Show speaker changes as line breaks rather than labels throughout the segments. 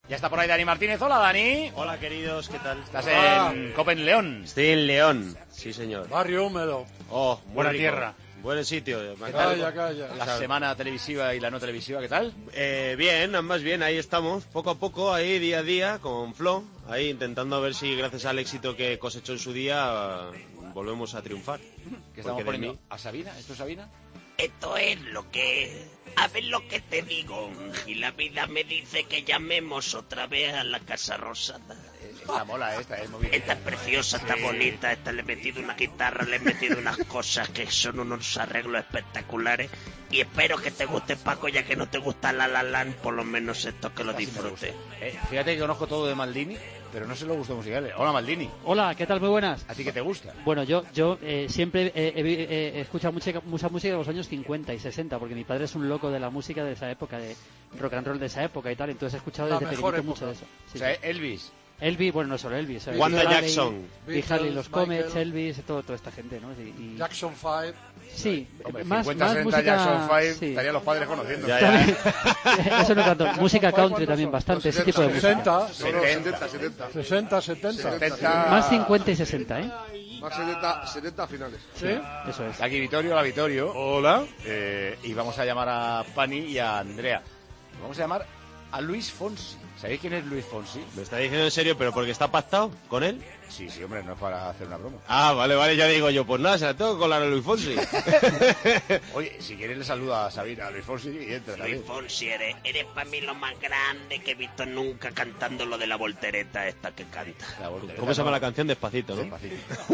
Ya está por ahí Dani Martínez. Hola, Dani.
Hola, queridos, ¿qué tal?
Estás en Copen León.
Estoy en León, sí, señor.
Barrio húmedo.
Oh,
buena tierra.
Buen sitio.
Calla.
La semana televisiva y la no televisiva, ¿qué tal?
Bien, ambas bien, ahí estamos, poco a poco, ahí día a día, con Flo, ahí intentando a ver si gracias al éxito que cosechó en su día volvemos a triunfar.
¿Qué estamos poniendo? ¿A Sabina? ¿Esto es Sabina?
Esto es lo que... A ver lo que te digo. Y la vida me dice que llamemos otra vez a la Casa Rosada.
Esta mola, esta es muy bien.
Esta es preciosa, está bonita, esta le he metido una guitarra, le he metido unas cosas que son unos arreglos espectaculares. Y espero que te guste, Paco, ya que no te gusta La La Land, por lo menos esto que lo disfrutes.
Fíjate que conozco todo de Maldini, pero no sé los gustos musicales. Hola, Maldini.
Hola, ¿qué tal? Muy buenas.
¿A ti qué te gusta?
Bueno, yo siempre he escuchado mucha música de los años 50 y 60, porque mi padre es un loco de la música de esa época, de rock and roll de esa época y tal, entonces he escuchado desde pequeñito mucho de eso. Sí,
o sea,
sí.
Elvis,
bueno, no solo Elvis.
Wanda Jackson.
Y Harley, los Comets, Elvis, toda esta gente, ¿no? Y...
Jackson 5.
Sí,
hombre,
más
50-60
música...
Jackson 5,
sí.
estarían los padres conociendo.
Ya.
Eso no tanto. Música country también bastante, ese tipo de música.
60, 70.
Más 50 y 60, ¿eh?
Más 70 finales.
Sí, eso es.
Aquí Vittorio, hola Vittorio.
Hola.
Y vamos a llamar a Pani y a Andrea. Vamos a llamar a Luis Fonsi. ¿Sabéis quién es Luis Fonsi?
¿Me está diciendo en serio, pero porque está pactado con él?
Sí, hombre, no es para hacer una broma.
Ah, vale, ya digo yo, pues nada, se la tengo que colar a Luis Fonsi.
Oye, si quieres le saluda a Sabina, a Luis Fonsi y entra también.
Luis Fonsi, eres para mí lo más grande que he visto nunca cantando lo de la voltereta esta que canta.
¿Cómo se llama la canción? Despacito, ¿no?
Despacito.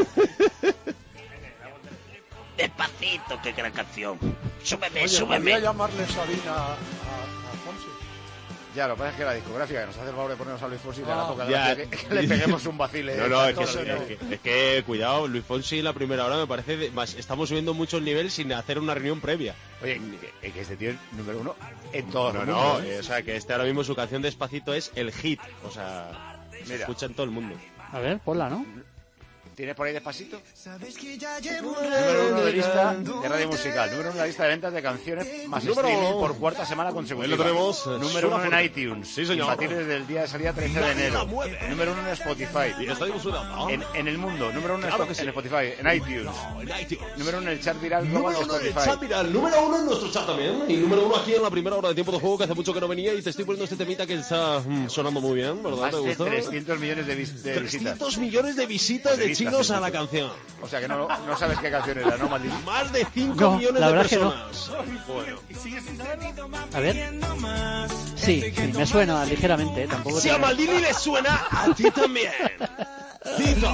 Despacito, qué gran canción. Súbeme.
Voy a llamarle Sabina a Fonsi.
Ya, lo que pasa es que la discográfica que nos hace el favor de ponernos a Luis Fonsi le da poca
ya.
gracia que le peguemos un vacile.
No, es que cuidado, Luis Fonsi la primera hora me parece... Estamos subiendo mucho el nivel sin hacer una reunión previa.
Oye, que este tío es número uno en todo el mundo.
O sea, que ahora mismo su canción Despacito es el hit. O sea, se escucha en todo el mundo.
A ver, ponla, ¿no?
¿Tienes por ahí Despacito? Número uno de lista de radio musical. Número uno de la lista de ventas de canciones más streaming por cuarta semana consecutiva.
Ahí lo tenemos.
Número uno en iTunes.
Sí, señor.
Imbatible desde el día de salida 13 de enero. Número uno en Spotify.
Y está difusionado.
En el mundo. Número uno
Claro que sí.
en Spotify. En iTunes. Número uno en el chat viral.
Número uno en el chat viral. Número uno en nuestro chat también. Y número uno aquí en la primera hora de Tiempo de Juego, que hace mucho que no venía. Y te estoy poniendo este temita que está sonando muy bien, ¿verdad?
Más
¿Te
de
gusta?
300 millones de visitas.
300 millones de visitas de chinos a la canción.
O sea que no sabes qué canción era, ¿no, Maldini?
Más de 5
No,
millones
la
de
verdad que no.
personas. Bueno.
A ver. Sí, me suena ligeramente, ¿eh? Tampoco
Si a Maldini le suena, a ti también. Tito.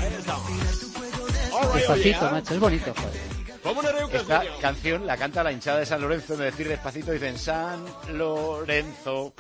Despacito, macho, es bonito, joder.
¿Cómo no creo que
Esta canción la canta la hinchada de San Lorenzo. De decir Despacito dicen San Lorenzo.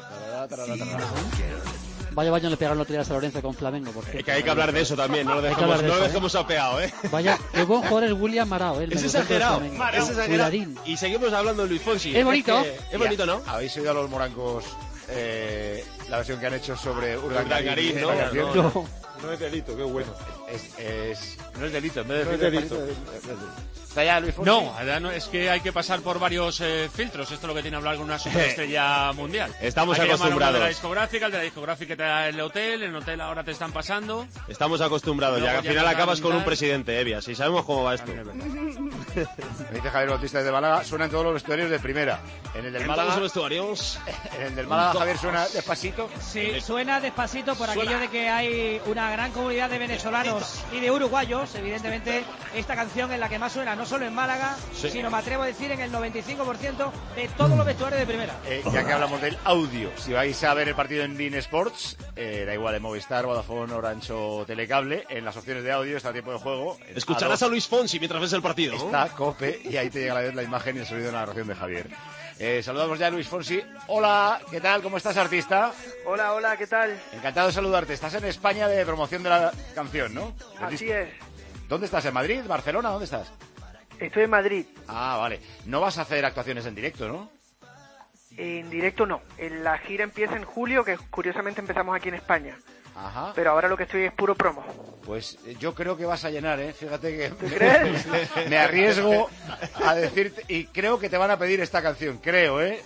Vaya baño le pegaron el otro día a San Lorenzo con Flamengo, por cierto.
Que hay que hablar de eso también, no lo dejemos apeado, ¿eh?
Vaya, qué buen jugador es William Marao,
Es exagerado,
Cuidadín.
Y seguimos hablando de Luis Fonsi.
Es bonito.
Es bonito, ¿no?
¿Habéis oído a los morancos la versión que han hecho sobre
Urdangarín,
¿no?
No es delito, qué bueno.
No es delito, en vez de delito. ¿Está ya Luis Fonsi?
No, es que hay que pasar por varios filtros. Esto es lo que tiene que hablar con una superestrella mundial.
Estamos
hay que
acostumbrados.
El de la discográfica te da el hotel, en el hotel ahora te están pasando.
Estamos acostumbrados, ya que al final acabas con un presidente, Evia. Si sabemos cómo va esto.
Me dice Javier Bautista desde Málaga, suena en todos los vestuarios de primera. En el del Málaga.
¿En todos los vestuarios?
En el del Málaga, Javier, suena Despacito.
Sí, suena Despacito por aquello de que hay una gran comunidad de venezolanos y de uruguayos. Evidentemente, esta canción es la que más suena, no solo en Málaga, sino me atrevo a decir en el 95% de todos los vestuarios de primera.
Ya que hablamos del audio, si vais a ver el partido en Bein Sports, da igual en Movistar, Vodafone, Orange o Telecable, en las opciones de audio está tiempo de juego.
Escucharás a Luis Fonsi mientras ves el partido, ¿no?
Está COPE y ahí te llega la imagen y el sonido de la narración de Javier. Saludamos ya a Luis Fonsi. Hola, ¿qué tal? ¿Cómo estás, artista?
Hola, ¿qué tal?
Encantado de saludarte. Estás en España de promoción de la canción, ¿no?
Así es.
¿Dónde estás? ¿En Madrid? ¿Barcelona? ¿Dónde estás?
Estoy en Madrid.
Ah, vale. No vas a hacer actuaciones en directo, ¿no?
En directo no. La gira empieza en julio, que curiosamente empezamos aquí en España.
Ajá.
Pero ahora lo que estoy es puro promo.
Pues yo creo que vas a llenar, ¿eh? Fíjate que
¿Tú crees?
me arriesgo a decirte, y creo que te van a pedir esta canción, creo, ¿eh?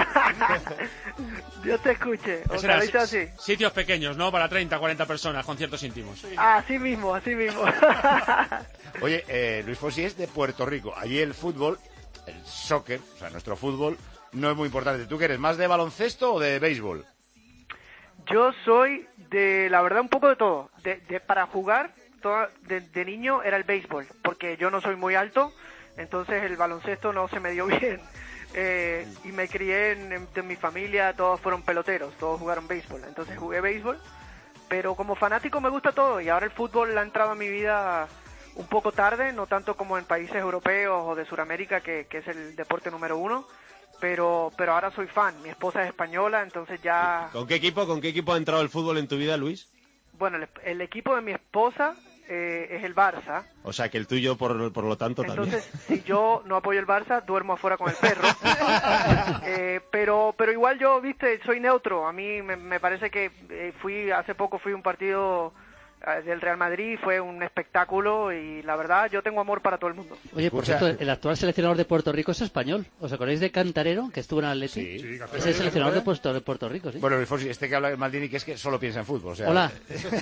Dios te escuche.
Eso
Ojalá
era
sea así.
sitios pequeños, ¿no? Para 30, 40 personas, conciertos íntimos.
Así mismo, así mismo.
Oye, Luis Fonsi es de Puerto Rico. Allí el fútbol, el soccer, o sea, nuestro fútbol, no es muy importante. ¿Tú qué eres, más de baloncesto o de béisbol?
Yo soy de, la verdad, un poco de todo. Para jugar, de niño era el béisbol, porque yo no soy muy alto, entonces el baloncesto no se me dio bien. Y me crié en mi familia, todos fueron peloteros, todos jugaron béisbol, entonces jugué béisbol, pero como fanático me gusta todo, y ahora el fútbol ha entrado a mi vida un poco tarde, no tanto como en países europeos o de Sudamérica, que es el deporte número 1, pero ahora soy fan. Mi esposa es española, entonces ya...
¿Con qué equipo ha entrado el fútbol en tu vida, Luis?
Bueno, el equipo de mi esposa es el Barça.
O sea, que el tuyo, por lo tanto,
entonces,
también.
Si yo no apoyo el Barça, duermo afuera con el perro. Pero igual yo, viste, soy neutro. A mí me parece que hace poco fui a un partido del Real Madrid, fue un espectáculo y la verdad yo tengo amor para todo el mundo.
Oye, por cierto, el actual seleccionador de Puerto Rico es español. ¿Os acordáis de Cantarero, que estuvo en Atleti?
Sí,
es el seleccionador de Puerto Rico, sí.
Bueno, Luis Fonsi, que habla de Maldini, que es que solo piensa en fútbol. O sea,
hola.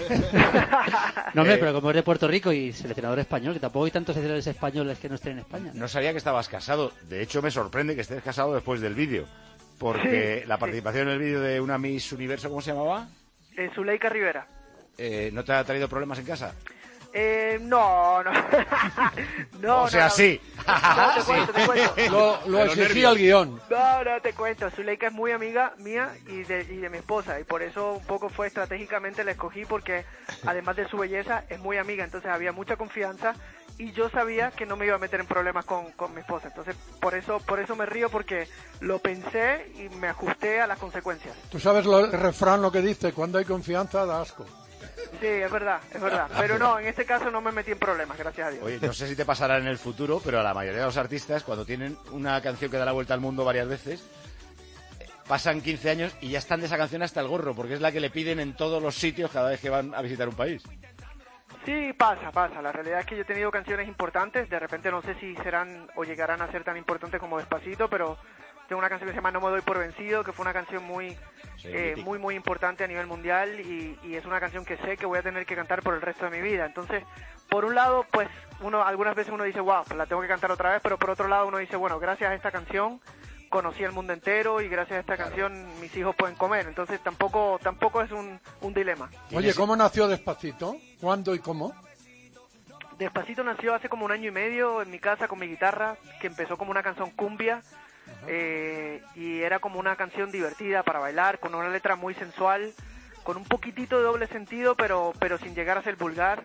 No, hombre, pero como es de Puerto Rico y seleccionador español, que tampoco hay tantos seleccionadores españoles que no estén en España.
No sabía que estabas casado. De hecho, me sorprende que estés casado después del vídeo. Porque la participación en el vídeo de una Miss Universo, ¿cómo se llamaba?
Zuleika Rivera.
¿No te ha traído problemas en casa?
No. No,
o sea,
no.
Sí.
No, te cuento.
Lo exigía el guión.
No, te cuento. Zuleika es muy amiga mía y de mi esposa, y por eso un poco fue estratégicamente la escogí, porque además de su belleza es muy amiga, entonces había mucha confianza y yo sabía que no me iba a meter en problemas con mi esposa. Entonces por eso me río, porque lo pensé y me ajusté a las consecuencias.
Tú sabes el refrán, lo que dice: cuando hay confianza da asco.
Sí, es verdad. Pero no, en este caso no me metí en problemas, gracias a Dios.
Oye, no sé si te pasará en el futuro, pero a la mayoría de los artistas, cuando tienen una canción que da la vuelta al mundo varias veces, pasan 15 años y ya están de esa canción hasta el gorro, porque es la que le piden en todos los sitios cada vez que van a visitar un país.
Sí, pasa. La realidad es que yo he tenido canciones importantes, de repente no sé si serán o llegarán a ser tan importantes como Despacito, pero tengo una canción que se llama No me doy por vencido, que fue una canción muy importante a nivel mundial, y es una canción que sé que voy a tener que cantar por el resto de mi vida. Entonces, por un lado, pues algunas veces uno dice, wow, pues la tengo que cantar otra vez, pero por otro lado uno dice, bueno, gracias a esta canción conocí el mundo entero y gracias a esta canción mis hijos pueden comer. Entonces tampoco es un dilema.
Oye, ¿cómo nació Despacito? ¿Cuándo y cómo?
Despacito nació hace como 1 año y medio en mi casa con mi guitarra, que empezó como una canción cumbia. Y era como una canción divertida para bailar, con una letra muy sensual, con un poquitito de doble sentido, pero sin llegar a ser vulgar.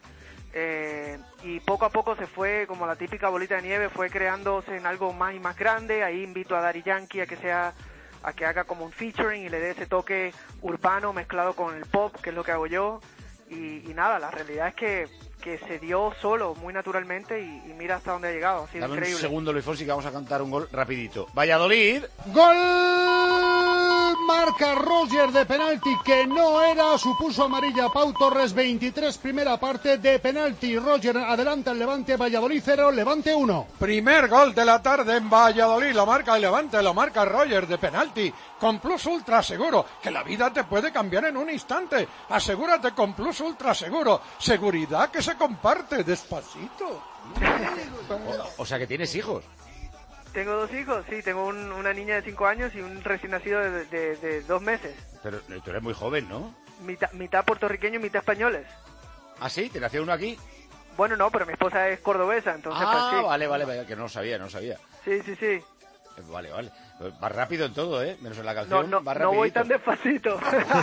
Y poco a poco se fue, como la típica bolita de nieve, fue creándose en algo más y más grande. Ahí invito a Daddy Yankee a que haga como un featuring y le dé ese toque urbano mezclado con el pop, que es lo que hago yo. Y nada, la realidad es que se dio solo, muy naturalmente, y mira hasta dónde ha llegado. Ha sido
Dame
increíble.
un segundo, Luis Fonsi, que vamos a cantar un gol rapidito. Valladolid.
¡Gol! Marca Roger de penalti, que no era, supuso amarilla. Pau Torres, 23, primera parte de penalti. Roger adelanta el Levante, Valladolid 0, Levante 1.
Primer gol de la tarde en Valladolid, lo marca el Levante, lo marca Roger de penalti, con Plus Ultra Seguro, que la vida te puede cambiar en un instante. Asegúrate con Plus Ultra Seguro, seguridad que se comparte. Despacito.
O sea que tienes hijos.
Tengo 2 hijos, sí, tengo una niña de 5 años y un recién nacido de 2 meses.
Pero tú eres muy joven, ¿no?
Mitad puertorriqueño y mitad españoles.
¿Ah, sí? ¿Te nació uno aquí?
Bueno, no, pero mi esposa es cordobesa, entonces
pues sí.
Vale,
que no lo sabía.
Sí.
Vale. Va rápido en todo, ¿eh? Menos en la canción,
no voy tan despacito.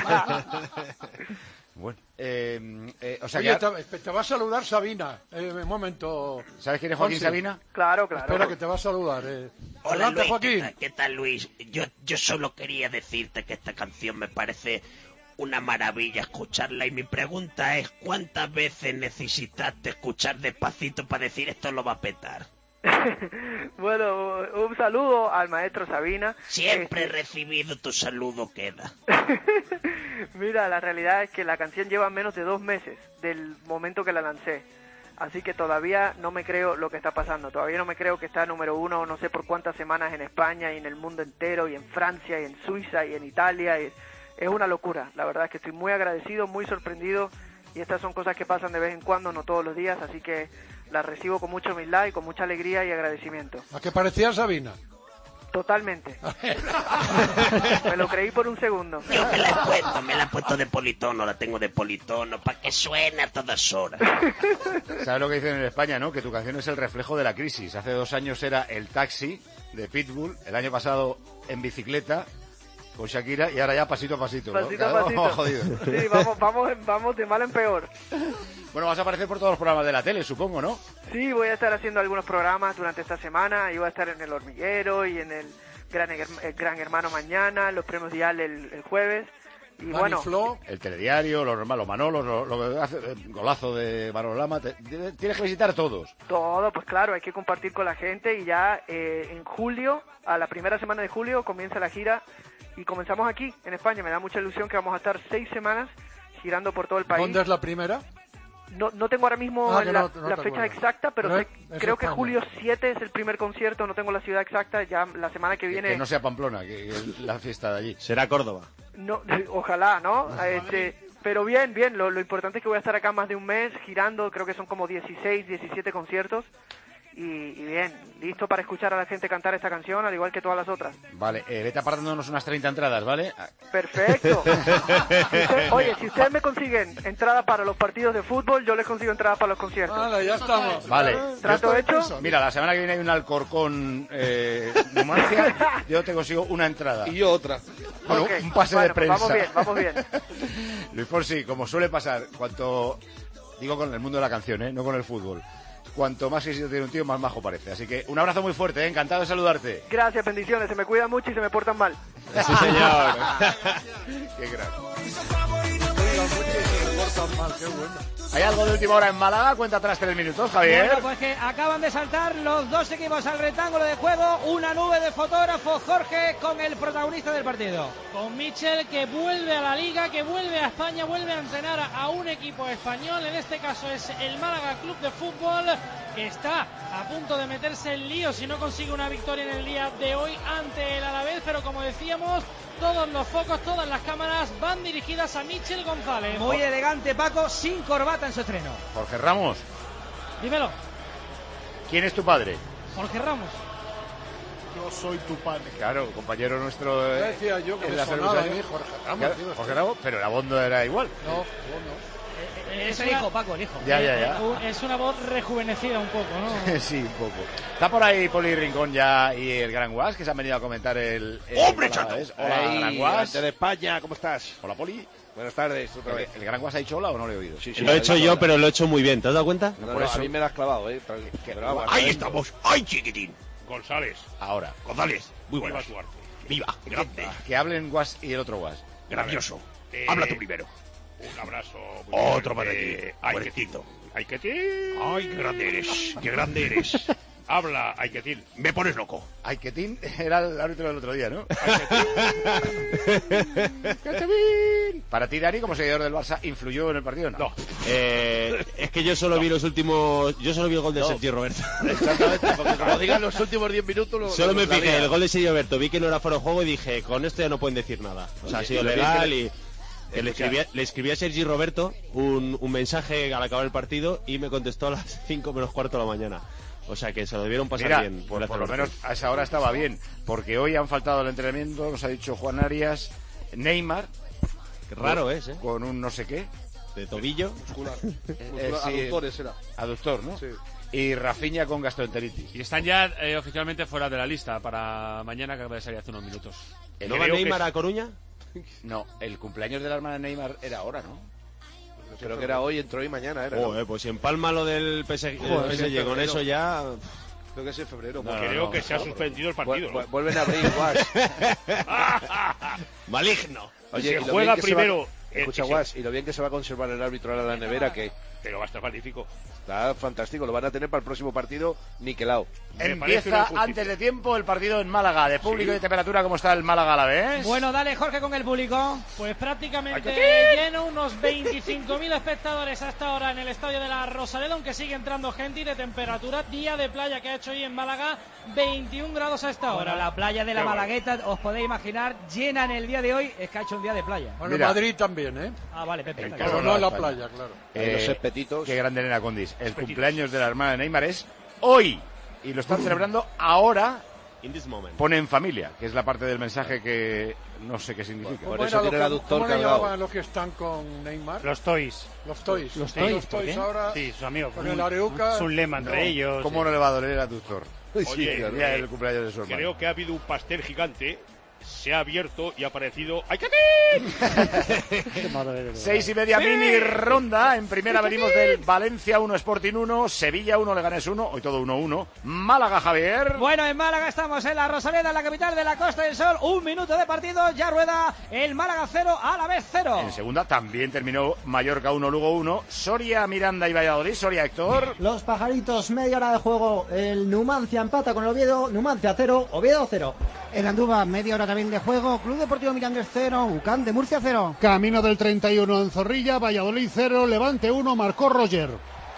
Bueno, o sea,
oye, te va a saludar Sabina. Un momento.
¿Sabes quién es Joaquín Sabina?
Claro.
Espera, que te va a saludar.
Hola,
Adelante,
Luis,
Joaquín.
¿Qué tal, Luis? Yo solo quería decirte que esta canción me parece una maravilla escucharla, y mi pregunta es, ¿cuántas veces necesitaste escuchar Despacito para decir esto lo va a petar?
Bueno, un saludo al maestro Sabina.
Siempre he recibido tu saludo, queda.
Mira, la realidad es que la canción lleva menos de 2 meses del momento que la lancé. Así que todavía no me creo lo que está pasando. Todavía no me creo que está número 1, no sé por cuántas semanas en España y en el mundo entero, y en Francia y en Suiza y en Italia. Es una locura. La verdad es que estoy muy agradecido, muy sorprendido. Y estas son cosas que pasan de vez en cuando, no todos los días. Así que las recibo con mucha humildad y con mucha alegría y agradecimiento.
¿A qué parecía Sabina?
Totalmente. Me lo creí por un segundo.
Yo me la he puesto de politono, la tengo de politono, para que suene a todas horas.
¿Sabes lo que dicen en España, no? Que tu canción es el reflejo de la crisis. Hace 2 años era El Taxi, de Pitbull, el año pasado En Bicicleta, con Shakira, y ahora ya pasito a pasito, ¿no?
Pasito a pasito.
Vamos jodido.
Sí, vamos de mal en peor.
Bueno, vas a aparecer por todos los programas de la tele, supongo, ¿no?
Sí, voy a estar haciendo algunos programas durante esta semana. Yo voy a estar en El Hormiguero y en el Gran Hermano mañana, los premios Dial el jueves. Y bueno,
el telediario, los Manolos, lo que hace, el golazo de Manolo Lama, tienes que visitar todos.
Todo, pues claro, hay que compartir con la gente. Y ya en julio, a la primera semana de julio, comienza la gira. Y comenzamos aquí, en España. Me da mucha ilusión que vamos a estar 6 semanas girando por todo el país.
¿Dónde es la primera?
No tengo ahora mismo la fecha
acuerdas.
exacta, pero creo que
España.
julio 7 es el primer concierto. No tengo la ciudad exacta. Ya la semana que viene...
Que no sea Pamplona, que es la fiesta de allí.
Será Córdoba.
No, ojalá, ¿no? Pero bien. Lo importante es que voy a estar acá más de un mes girando. Creo que son como 16, 17 conciertos. Y bien, listo para escuchar a la gente cantar esta canción, al igual que todas las otras.
Vale, vete apartándonos unas 30 entradas, ¿vale?
Perfecto. Si ustedes me consiguen entradas para los partidos de fútbol, yo les consigo entradas para los conciertos.
Vale, ya estamos.
Vale.
¿Trato hecho?
Mira, la semana que viene hay un Alcorcón Numancia, yo te consigo una entrada.
Y yo otra.
Bueno,
Okay.
un pase de prensa.
Vamos bien.
Luis Fonsi, como suele pasar, digo con el mundo de la canción, no con el fútbol. Cuanto más éxito tiene un tío, más majo parece. Así que un abrazo muy fuerte, encantado de saludarte.
Gracias, bendiciones. Se me cuidan mucho y se me portan mal.
Sí, señor.
Qué gran.
Qué bueno.
¿Hay algo de última hora en Málaga? Cuenta atrás 3 minutos, Javier.
Bueno, pues que acaban de saltar los 2 equipos al rectángulo de juego. Una nube de fotógrafos, Jorge, con el protagonista del partido.
Con Michel, que vuelve a la Liga, que vuelve a España, vuelve a entrenar a un equipo español. En este caso es el Málaga Club de Fútbol, que está a punto de meterse en lío si no consigue una victoria en el día de hoy ante el Alavés. Pero como decíamos, todos los focos, todas las cámaras van dirigidas a Michel González.
Muy elegante, Paco, sin corbata en su estreno.
Jorge Ramos,
Dímelo,
¿quién es tu padre?
Jorge Ramos.
Yo soy tu padre.
Claro, compañero nuestro.
Decía yo que
en
me
la
sonaba a
Cerveza,
mí Jorge Ramos.
Claro,
tío.
Jorge Ramos, pero la voz no era igual.
No.
Es el hijo, Paco, el hijo.
Ya.
Es una voz rejuvenecida un poco, ¿no?
Sí, un poco. Está por ahí Poli Rincón ya y el Gran Guas, que se han venido a comentar el
¡Hombre, chato!
Hola, Gran Guas.
Ante de España, ¿cómo estás?
Hola, Poli.
Buenas tardes, otra vez.
¿El Gran Guas ha dicho hola o no le he oído?
Sí,
Lo he hecho yo, pero lo he hecho muy bien. ¿Te has dado cuenta?
No,
por eso.
a mí me la has clavado, Pero vamos,
Ahí estamos. ¡Ay, chiquitín!
González.
Ahora.
González, muy buenas.
Viva Duarte.
Viva, grande,
Que hablen Guas y el otro Guas.
grandioso. Habla tú primero.
Un abrazo. muy
Otro para
fuerte.
ti.
Ay,
Fuertecito.
Aiketín.
Ay, qué grande eres. Qué grande eres.
Habla, Aiketín.
Me pones loco.
Aiketín era el árbitro del otro día, ¿no? Para ti, Dani, como seguidor del Barça, ¿influyó en el partido? No.
Es que yo solo vi los últimos. Yo solo vi el gol de Sergi Roberto.
Exactamente, porque como digan los últimos 10 minutos...
Solo me fijé el gol de Sergi Roberto, vi que no era fuera de juego y dije, con esto ya no pueden decir nada. O sea, ha sido legal y... Le escribí a Sergi Roberto un mensaje al acabar el partido y me contestó a las 5 menos cuarto de la mañana. O sea que se lo debieron pasar
Mira,
bien.
pues por lo menos a esa hora estaba bien, porque hoy han faltado al entrenamiento, nos ha dicho Juan Arias, Neymar.
Qué raro es, ¿eh?
Con un no sé qué.
De tobillo.
Muscular.
Sí,
Aductores era.
Aductor, ¿no?
Sí.
Y Rafinha con gastroenteritis.
Y están ya oficialmente fuera de la lista para mañana, que acaba de salir hace unos minutos.
¿No va Neymar a Coruña?
No, el cumpleaños de la hermana de Neymar era ahora, ¿no?
Creo que era hoy, entró hoy mañana, era. ¿no?
Pues si empalma lo del PSG,
Joder,
con eso ya...
Creo que es en febrero.
Creo que se ha suspendido el partido, ¿no?
Vuelven a abrir, Guas.
Maligno.
Oye,
se juega primero
Escucha, Guas, y lo bien que se va a conservar el árbitro ahora en la nevera, que
pero va a estar magnífico.
Está fantástico, lo van a tener para el próximo partido niquelado.
Empieza antes de tiempo el partido en Málaga, de público y de temperatura. ¿Cómo está el Málaga a la vez?
Bueno, dale, Jorge, con el público.
Pues prácticamente lleno, unos 25.000 espectadores hasta ahora en el estadio de la Rosaleda, aunque sigue entrando gente. Y de temperatura, día de playa que ha hecho hoy en Málaga, 21 grados a esta hora.
Bueno, la playa de la Malagueta, os podéis imaginar, llena en el día de hoy, es que ha hecho un día de playa.
Bueno, en Madrid también, ¿eh?
Ah, vale, Pepe.
Pero no en la playa, claro.
Los espetitos.
Qué grande, Elena Condis. El cumpleaños de la hermana de Neymar es hoy. Y lo están celebrando ahora.
In this moment.
Pone en familia, que es la parte del mensaje que no sé qué significa.
Por eso tiene el aductor
¿Cómo le
cargado.
llamaban los que están con Neymar?
Los Toys.
Los Toys.
Los
Sí,
Toys,
los
¿por
Toys
qué?
ahora.
Sí, sus amigos.
Con el Areuca.
Es un lema entre ellos.
¿Cómo no le va a doler el aductor?
Oye,
el día del cumpleaños de su hermano.
Creo que ha habido un pastel gigante, se ha abierto y ha aparecido... ¡Ay, qué
6:30 mini ronda. En primera venimos del Valencia 1, Sporting 1, Sevilla 1, Leganés 1, hoy todo 1-1. Málaga, Javier.
Bueno, en Málaga estamos en la Rosaleda, en la capital de la Costa del Sol. 1 minuto de partido, ya rueda el Málaga 0, Alavés 0.
En segunda también terminó Mallorca 1, Lugo 1, Soria, Miranda y Valladolid. Soria, Héctor.
Los pajaritos, media hora de juego. El Numancia empata con el Oviedo. Numancia 0, Oviedo 0.
El Andúba, media hora también de juego. Club Deportivo Mirandés 0, UCAM de Murcia 0.
Camino del 31 en Zorrilla, Valladolid 0, Levante 1, marcó Roger.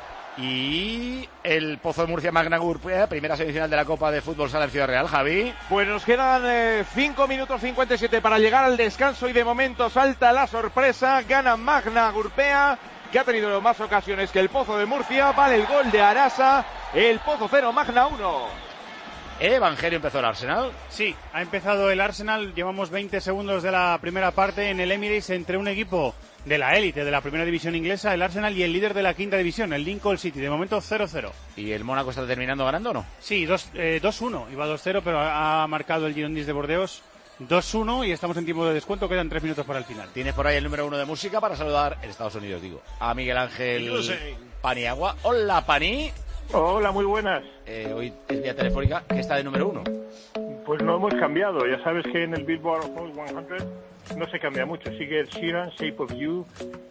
Y el Pozo de Murcia, Magna Gurpea, primera semifinal de la Copa de Fútbol Sala en Ciudad Real, Javi.
Pues nos quedan 5 minutos 57 para llegar al descanso y de momento salta la sorpresa. Gana Magna Gurpea, que ha tenido más ocasiones que el Pozo de Murcia. Vale el gol de Arasa. El Pozo 0, Magna 1.
Evangelio, empezó el Arsenal.
Sí, ha empezado el Arsenal. Llevamos 20 segundos de la primera parte en el Emirates entre un equipo de la élite de la primera división inglesa, el Arsenal, y el líder de la quinta división, el Lincoln City. De momento 0-0.
¿Y el Mónaco está terminando ganando o no?
Sí, 2-1. Iba 2-0, pero ha marcado el Girondins de Bordeos 2-1 y estamos en tiempo de descuento. Quedan 3 minutos para el final.
Tienes por ahí el número 1 de música para saludar, en Estados Unidos digo, a Miguel Ángel Paniagua. Hola, Pani.
Hola, muy buenas.
Hoy es vía telefónica, que está de número 1.
Pues no hemos cambiado. Ya sabes que en el Billboard Hot 100 no se cambia mucho. Sigue el Sheeran, Shape of You,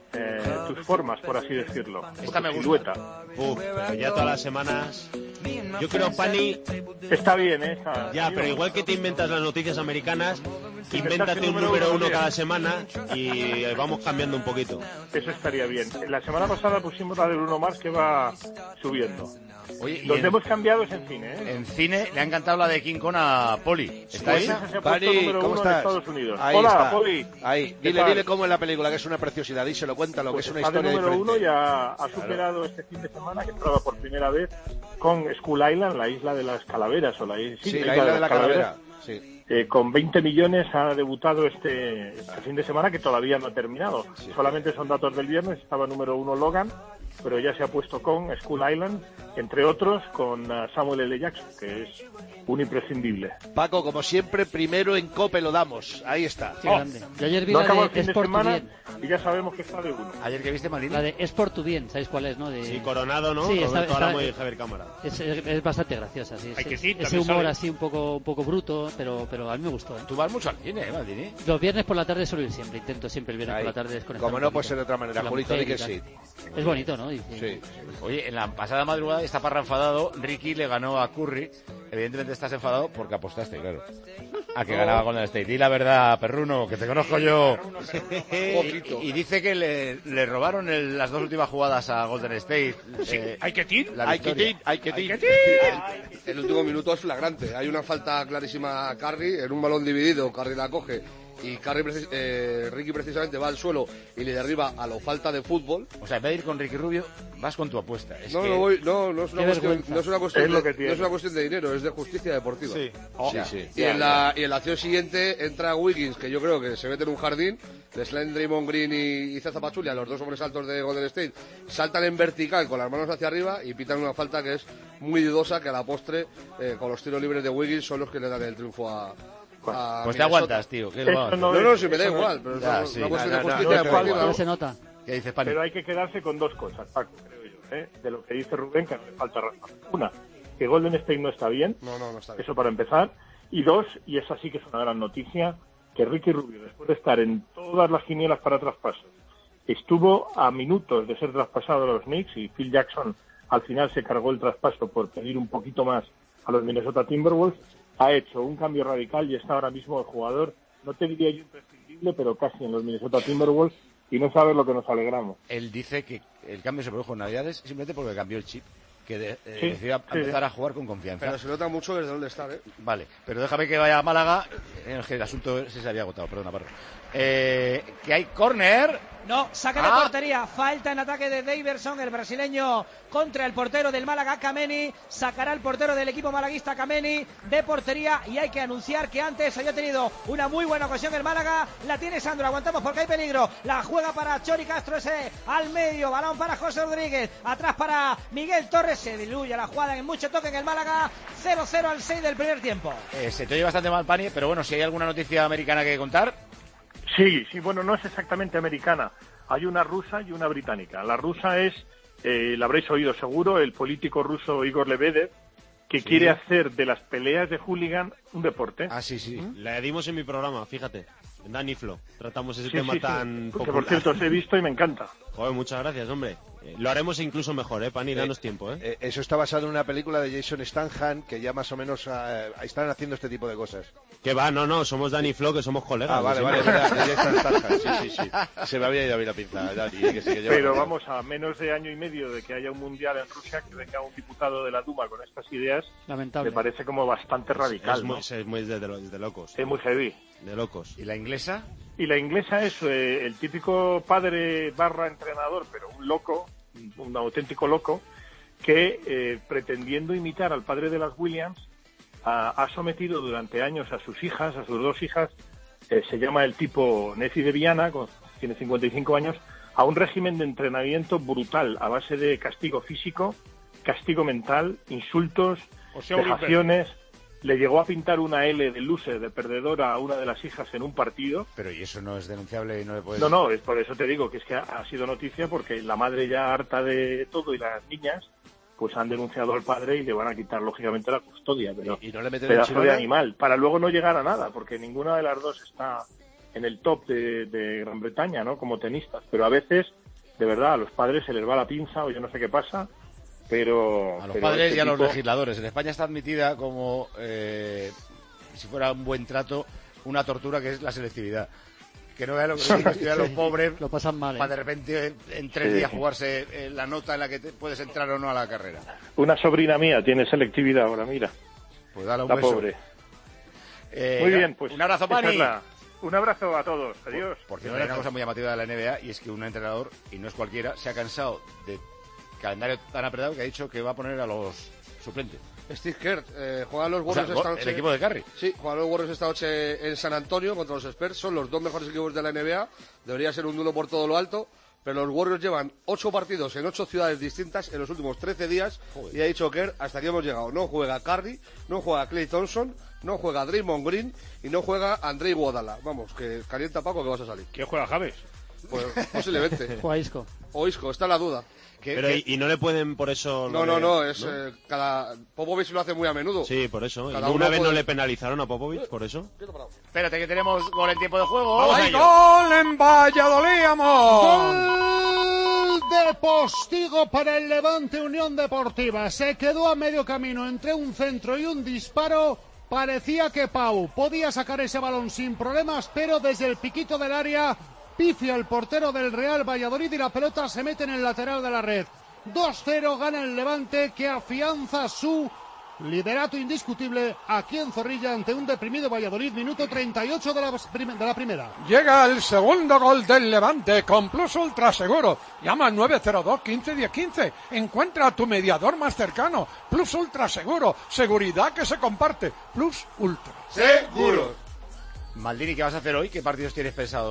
tus formas, por así decirlo.
Esta me gusta.
Silueta.
Pero ya todas las semanas... Yo creo, Pani...
Está bien, ¿eh?
Ya, pero igual que te inventas las noticias americanas, invéntate un número 1 cada semana y vamos cambiando un poquito.
Eso estaría bien. La semana pasada pusimos la de Bruno Mars, que va subiendo.
Oye,
donde hemos cambiado es en cine, ¿eh?
En cine le ha encantado la de King Kong a Poli. ¿Está
¿Sí?
esa?
Pani, ¿cómo estás?
Estados Unidos.
Ahí
Hola,
está.
Poli.
Ahí, dile cómo es la película, que es una preciosidad. Díselo, cuéntalo,
Pues
que es una
está de
historia
número
diferente.
1 ya ha superado este fin de semana, que entraba por primera vez con Skull Island, la isla de las calaveras, o la isla
de la calavera. Sí.
Con 20 millones ha debutado este fin de semana, que todavía no ha terminado. Sí. Solamente son datos del viernes. Estaba número 1 Logan, pero ya se ha puesto con Skull Island, entre otros con Samuel L. Jackson, que es un imprescindible.
Paco, como siempre, primero en COPE lo damos. Ahí está.
Qué grande. Yo ayer vi
no
la
acabó el
de
fin de
Sport
semana
Bien.
y ya sabemos que está de 1.
Ayer que viste, Malini.
La de Sport to Bien, ¿sabéis cuál es, no? De...
Sí, Coronado, ¿no?
Sí,
Roberto Álamo y Javier Cámara.
Es bastante graciosa, sí.
Hay que sí,
ese
también
humor
sabe.
así un poco bruto, pero a mí me gustó.
Tú vas mucho al cine, Malini.
Los viernes por la tarde suelo ir siempre. Intento siempre el viernes por la tarde desconectar.
Como no puede ser de otra manera, Julito, di que sí.
Es bonito, ¿no?
Sí.
Oye, en la pasada madrugada está Parra enfadado. Ricky le ganó a Curry. Evidentemente estás enfadado porque apostaste, claro. A que ganaba Golden State. Di la verdad, perruno, que te conozco yo. Y dice que le robaron las dos últimas jugadas a Golden State.
Sí, hay que tir.
Hay que tir.
El último minuto es flagrante. Hay una falta clarísima a Curry en un balón dividido. Curry la coge y Ricky precisamente va al suelo y le derriba a lo falta de fútbol.
O sea, en vez de ir con Ricky Rubio, vas con tu apuesta. Es
no,
que...
no es una cuestión de dinero, es de justicia deportiva.
Sí.
Y en la acción siguiente entra Wiggins, que yo creo que se mete en un jardín. Slime, Draymond Green y Zaza Pachulia, los dos hombres altos de Golden State, saltan en vertical con las manos hacia arriba y pitan una falta que es muy dudosa, que a la postre, con los tiros libres de Wiggins, son los que le dan el triunfo a
pues
Minnesota.
te aguantas, tío.
No,
si me da igual, pero
ya,
es
sí.
una cuestión de justicia deportiva.
No se nota.
¿Qué dices, Pani?
Pero hay que quedarse con dos cosas, Paco, creo yo, de lo que dice Rubén, que no le falta razón. Una, que Golden State no está bien.
No está bien.
Eso para empezar. Y dos, y esa sí que es una gran noticia, que Ricky Rubio, después de estar en todas las quinielas para traspasos, estuvo a minutos de ser traspasado a los Knicks y Phil Jackson al final se cargó el traspaso por pedir un poquito más a los Minnesota Timberwolves, ha hecho un cambio radical y está ahora mismo el jugador, no te diría yo imprescindible, pero casi en los Minnesota Timberwolves, y no sabes lo que nos alegramos.
Él dice que el cambio se produjo en Navidades simplemente porque cambió el chip, que decidió empezar a jugar con confianza.
Pero se nota mucho desde dónde está, ¿eh?
Vale, pero déjame que vaya a Málaga, el asunto se había agotado, perdona, Parro. Que hay córner.
No, saca de portería, falta en ataque de Daverson, el brasileño contra el portero del Málaga, Kameni, sacará el portero del equipo malaguista Kameni de portería, y hay que anunciar que antes había tenido una muy buena ocasión el Málaga, la tiene Sandro, aguantamos porque hay peligro, la juega para Chori Castro, ese al medio, balón para José Rodríguez, atrás para Miguel Torres, se diluye la jugada en mucho toque en el Málaga, 0-0 al 6 del primer tiempo.
Se te oye bastante mal, Pani, pero bueno, si hay alguna noticia americana que contar.
Sí, bueno, no es exactamente americana. Hay una rusa y una británica. La rusa es, la habréis oído seguro, el político ruso Igor Lebedev, que quiere hacer de las peleas de hooligan un deporte.
Ah, sí. La dimos en mi programa, fíjate. En Dani Flo. Tratamos ese tema tan popular.
Que por cierto, os he visto y me encanta.
Joder, muchas gracias, hombre. Lo haremos incluso mejor, Pani, danos tiempo,
Eso está basado en una película de Jason Statham, que ya más o menos están haciendo este tipo de cosas.
Que va, no, somos Dani Flo, que somos colegas.
Ah, vale, verdad, de Jason Statham, sí. Se me había ido a mí la pinta, Dani.
Pero vamos, a menos de año y medio de que haya un mundial en Rusia, que venga un diputado de la Duma con estas ideas,
lamentable.
Me parece como bastante radical,
es muy de locos.
Es muy heavy.
De locos.
¿Y la inglesa?
Y la inglesa es el típico padre / entrenador, pero un loco, un auténtico loco, que pretendiendo imitar al padre de las Williams, ha sometido durante años a sus hijas, a sus dos hijas, se llama el tipo Nefi de Viana, tiene 55 años, a un régimen de entrenamiento brutal, a base de castigo físico, castigo mental, insultos, vejaciones. Le llegó a pintar una L de loser, de perdedora, a una de las hijas en un partido.
Pero ¿y eso no es denunciable y no le puede...?
No, es por eso te digo que es que ha sido noticia, porque la madre ya harta de todo y las niñas, pues han denunciado al padre y le van a quitar lógicamente la custodia. Pero
¿Y no le meten
pedazo de animal, para luego no llegar a nada, porque ninguna de las dos está en el top de Gran Bretaña, ¿no? Como tenistas. Pero a veces, de verdad, a los padres se les va la pinza o yo no sé qué pasa. Pero
a los padres y a los legisladores. En España está admitida como, si fuera un buen trato, una tortura que es la selectividad. Que no vea lo que estudian los pobres,
lo pasan mal,
para de repente en 3 días jugarse la nota en la que puedes entrar o no a la carrera.
Una sobrina mía tiene selectividad ahora, mira.
Pues dale un
la
beso.
Pobre. Muy bien, pues
un abrazo, Pani.
Un abrazo a todos. Adiós.
Por cierto, hay una cosa muy llamativa de la NBA y es que un entrenador, y no es cualquiera, se ha cansado de calendario tan apretado que ha dicho que va a poner a los suplentes.
Steve Kerr juegan los Warriors esta noche.
¿El equipo de Curry?
Sí, juegan los Warriors esta noche en San Antonio contra los Spurs. Son los dos mejores equipos de la NBA. Debería ser un duelo por todo lo alto. Pero los Warriors llevan 8 partidos en 8 ciudades distintas en los últimos 13 días. Joder. Y ha dicho Kerr, hasta aquí hemos llegado. No juega Curry, no juega Klay Thompson, no juega Draymond Green y no juega André Iguodala. Vamos, que calienta Paco que vas a salir.
¿Quién juega Javes?
Pues posiblemente.
Juega Isco.
O Isco, está la duda.
Pero ¿y no le pueden por eso...?
No, es cada... Popovich lo hace muy a menudo.
Sí, por eso. ¿Una vez no le penalizaron a Popovich por eso?
Espérate, que tenemos gol en tiempo de juego.
¡Hay gol en Valladolid, amor!
Gol de Postigo para el Levante Unión Deportiva. Se quedó a medio camino entre un centro y un disparo. Parecía que Pau podía sacar ese balón sin problemas, pero desde el piquito del área pifia el portero del Real Valladolid y la pelota se mete en el lateral de la red. 2-0 gana el Levante, que afianza su liderato indiscutible aquí en Zorrilla ante un deprimido Valladolid. Minuto 38 de la primera.
Llega el segundo gol del Levante con Plus Ultra Seguro. Llama al 902 15 10 15. Encuentra a tu mediador más cercano. Plus Ultra Seguro. Seguridad que se comparte. Plus Ultra
Seguro.
Maldini, ¿qué vas a hacer hoy? ¿Qué partidos tienes pensado ver?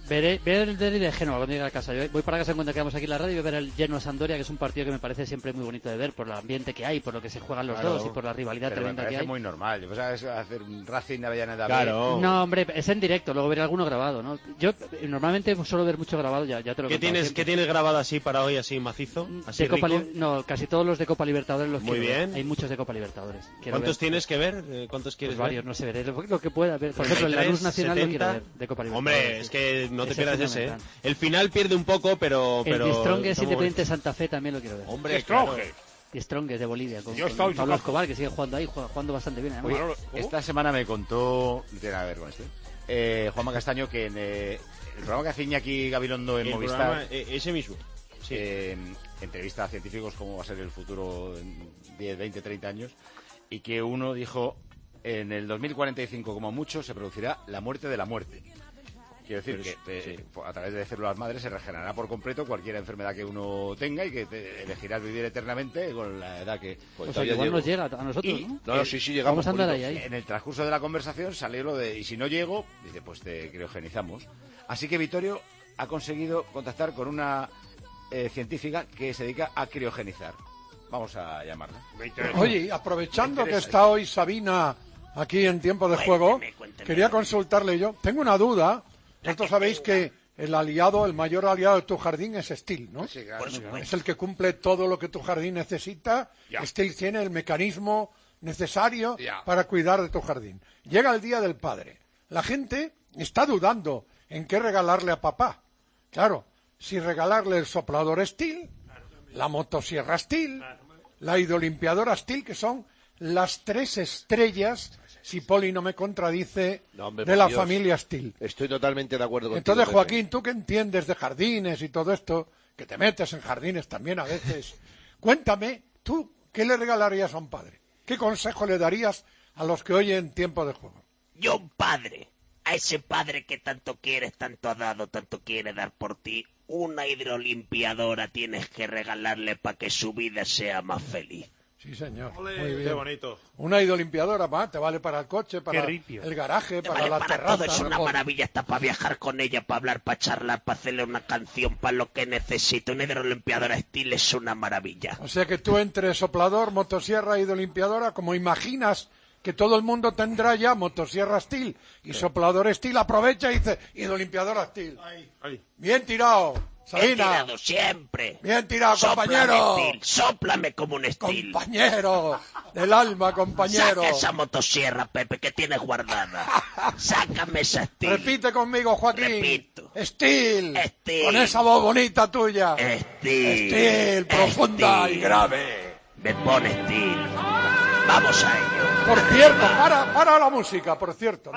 Ver el derbi de Génova cuando llegue a casa. Yo voy para casa cuando quedamos aquí en la radio y voy a ver el Genoa-Sampdoria, que es un partido que me parece siempre muy bonito de ver por el ambiente que hay, por lo que se juegan los dos y por la rivalidad tremenda que hay.
Es muy normal. Yo pensaba que hacer un Racing Avellaneda.
Claro.
No, hombre, es en directo, luego veré alguno grabado, ¿no? Yo normalmente suelo ver mucho grabado, ya te lo
¿Qué tienes grabado así para hoy, así macizo? Así rico?
No, casi todos los de Copa Libertadores los
Muy bien.
Hay muchos de Copa Libertadores.
¿Cuántos tienes que ver? ¿Cuántos quieres ver?
Varios, no sé, veré lo que pueda ver. Por ejemplo, en la Luz Nacional 70, lo quiero ver, de Copa Libertadores.
Hombre, es que no te pierdas ese, ¿eh? El final pierde un poco, pero...
El Strongest Independiente Santa Fe también lo quiero ver.
Hombre,
Strongest de Bolivia, con Pablo Escobar, que sigue jugando ahí, jugando bastante bien.
Oye, esta semana me contó, no tiene nada que ver con esto, Juanma Castaño, que en el programa que hace Iñaki Gabilondo en Movistar...
ese mismo. Sí.
Entrevista a científicos cómo va a ser el futuro en 10, 20, 30 años, y que uno dijo, en el 2045 como mucho se producirá la muerte de la muerte. Quiero decir que a través de células madres se regenerará por completo cualquier enfermedad que uno tenga y que elegirás vivir eternamente con la edad que...
Pues igual nos llega a nosotros, ¿no?
No, sí, llegamos. Vamos a andar ahí. En el transcurso de la conversación salió lo de, y si no llego, dice, pues te criogenizamos. Así que Vittorio ha conseguido contactar con una científica que se dedica a criogenizar. Vamos a llamarla.
Oye, aprovechando que está hoy Sabina aquí en tiempo de juego, quería consultarle yo. Tengo una duda. Vosotros sabéis que el mayor aliado de tu jardín es Steel, ¿no?
Sí, claro.
Es el que cumple todo lo que tu jardín necesita. Steel tiene el mecanismo necesario para cuidar de tu jardín. Llega el Día del Padre. La gente está dudando en qué regalarle a papá. Claro, si regalarle el soplador Steel, la motosierra Steel, la hidrolimpiadora Steel, que son las 3 estrellas, si Poli no me contradice, de la familia Steel.
Estoy totalmente de acuerdo contigo.
Entonces, Joaquín, tú que entiendes de jardines y todo esto, que te metes en jardines también a veces, cuéntame, ¿tú qué le regalarías a un padre? ¿Qué consejo le darías a los que oyen Tiempo de Juego?
Yo, un padre, a ese padre que tanto quieres, tanto ha dado, tanto quiere dar por ti, una hidrolimpiadora tienes que regalarle para que su vida sea más feliz.
Sí, señor.
Olé,
muy bien.
Qué bonito.
Una hidrolimpiadora, te vale para el coche, para el garaje, para la terraza.
Todo es una maravilla, hasta para viajar con ella, para hablar, para charlar, para hacerle una canción, para lo que necesite. Una hidrolimpiadora Steel es una maravilla.
O sea que tú entre soplador, motosierra, hidrolimpiadora, como imaginas que todo el mundo tendrá ya motosierra Steel y soplador Steel, aprovecha y dice hidrolimpiadora Steel. Bien tirado. Sabina.
Bien tirado siempre.
Bien tirado, compañero.
Sóplame como un Steel.
Compañero del alma, compañero.
Saca esa motosierra, Pepe, que tienes guardada. Sácame esa Steel.
Repite conmigo, Joaquín.
Repito.
Steel. Con esa voz bonita tuya. Steel, profunda y grave.
Me pone Steel. Vamos a ello.
Por cierto, para la música, por cierto.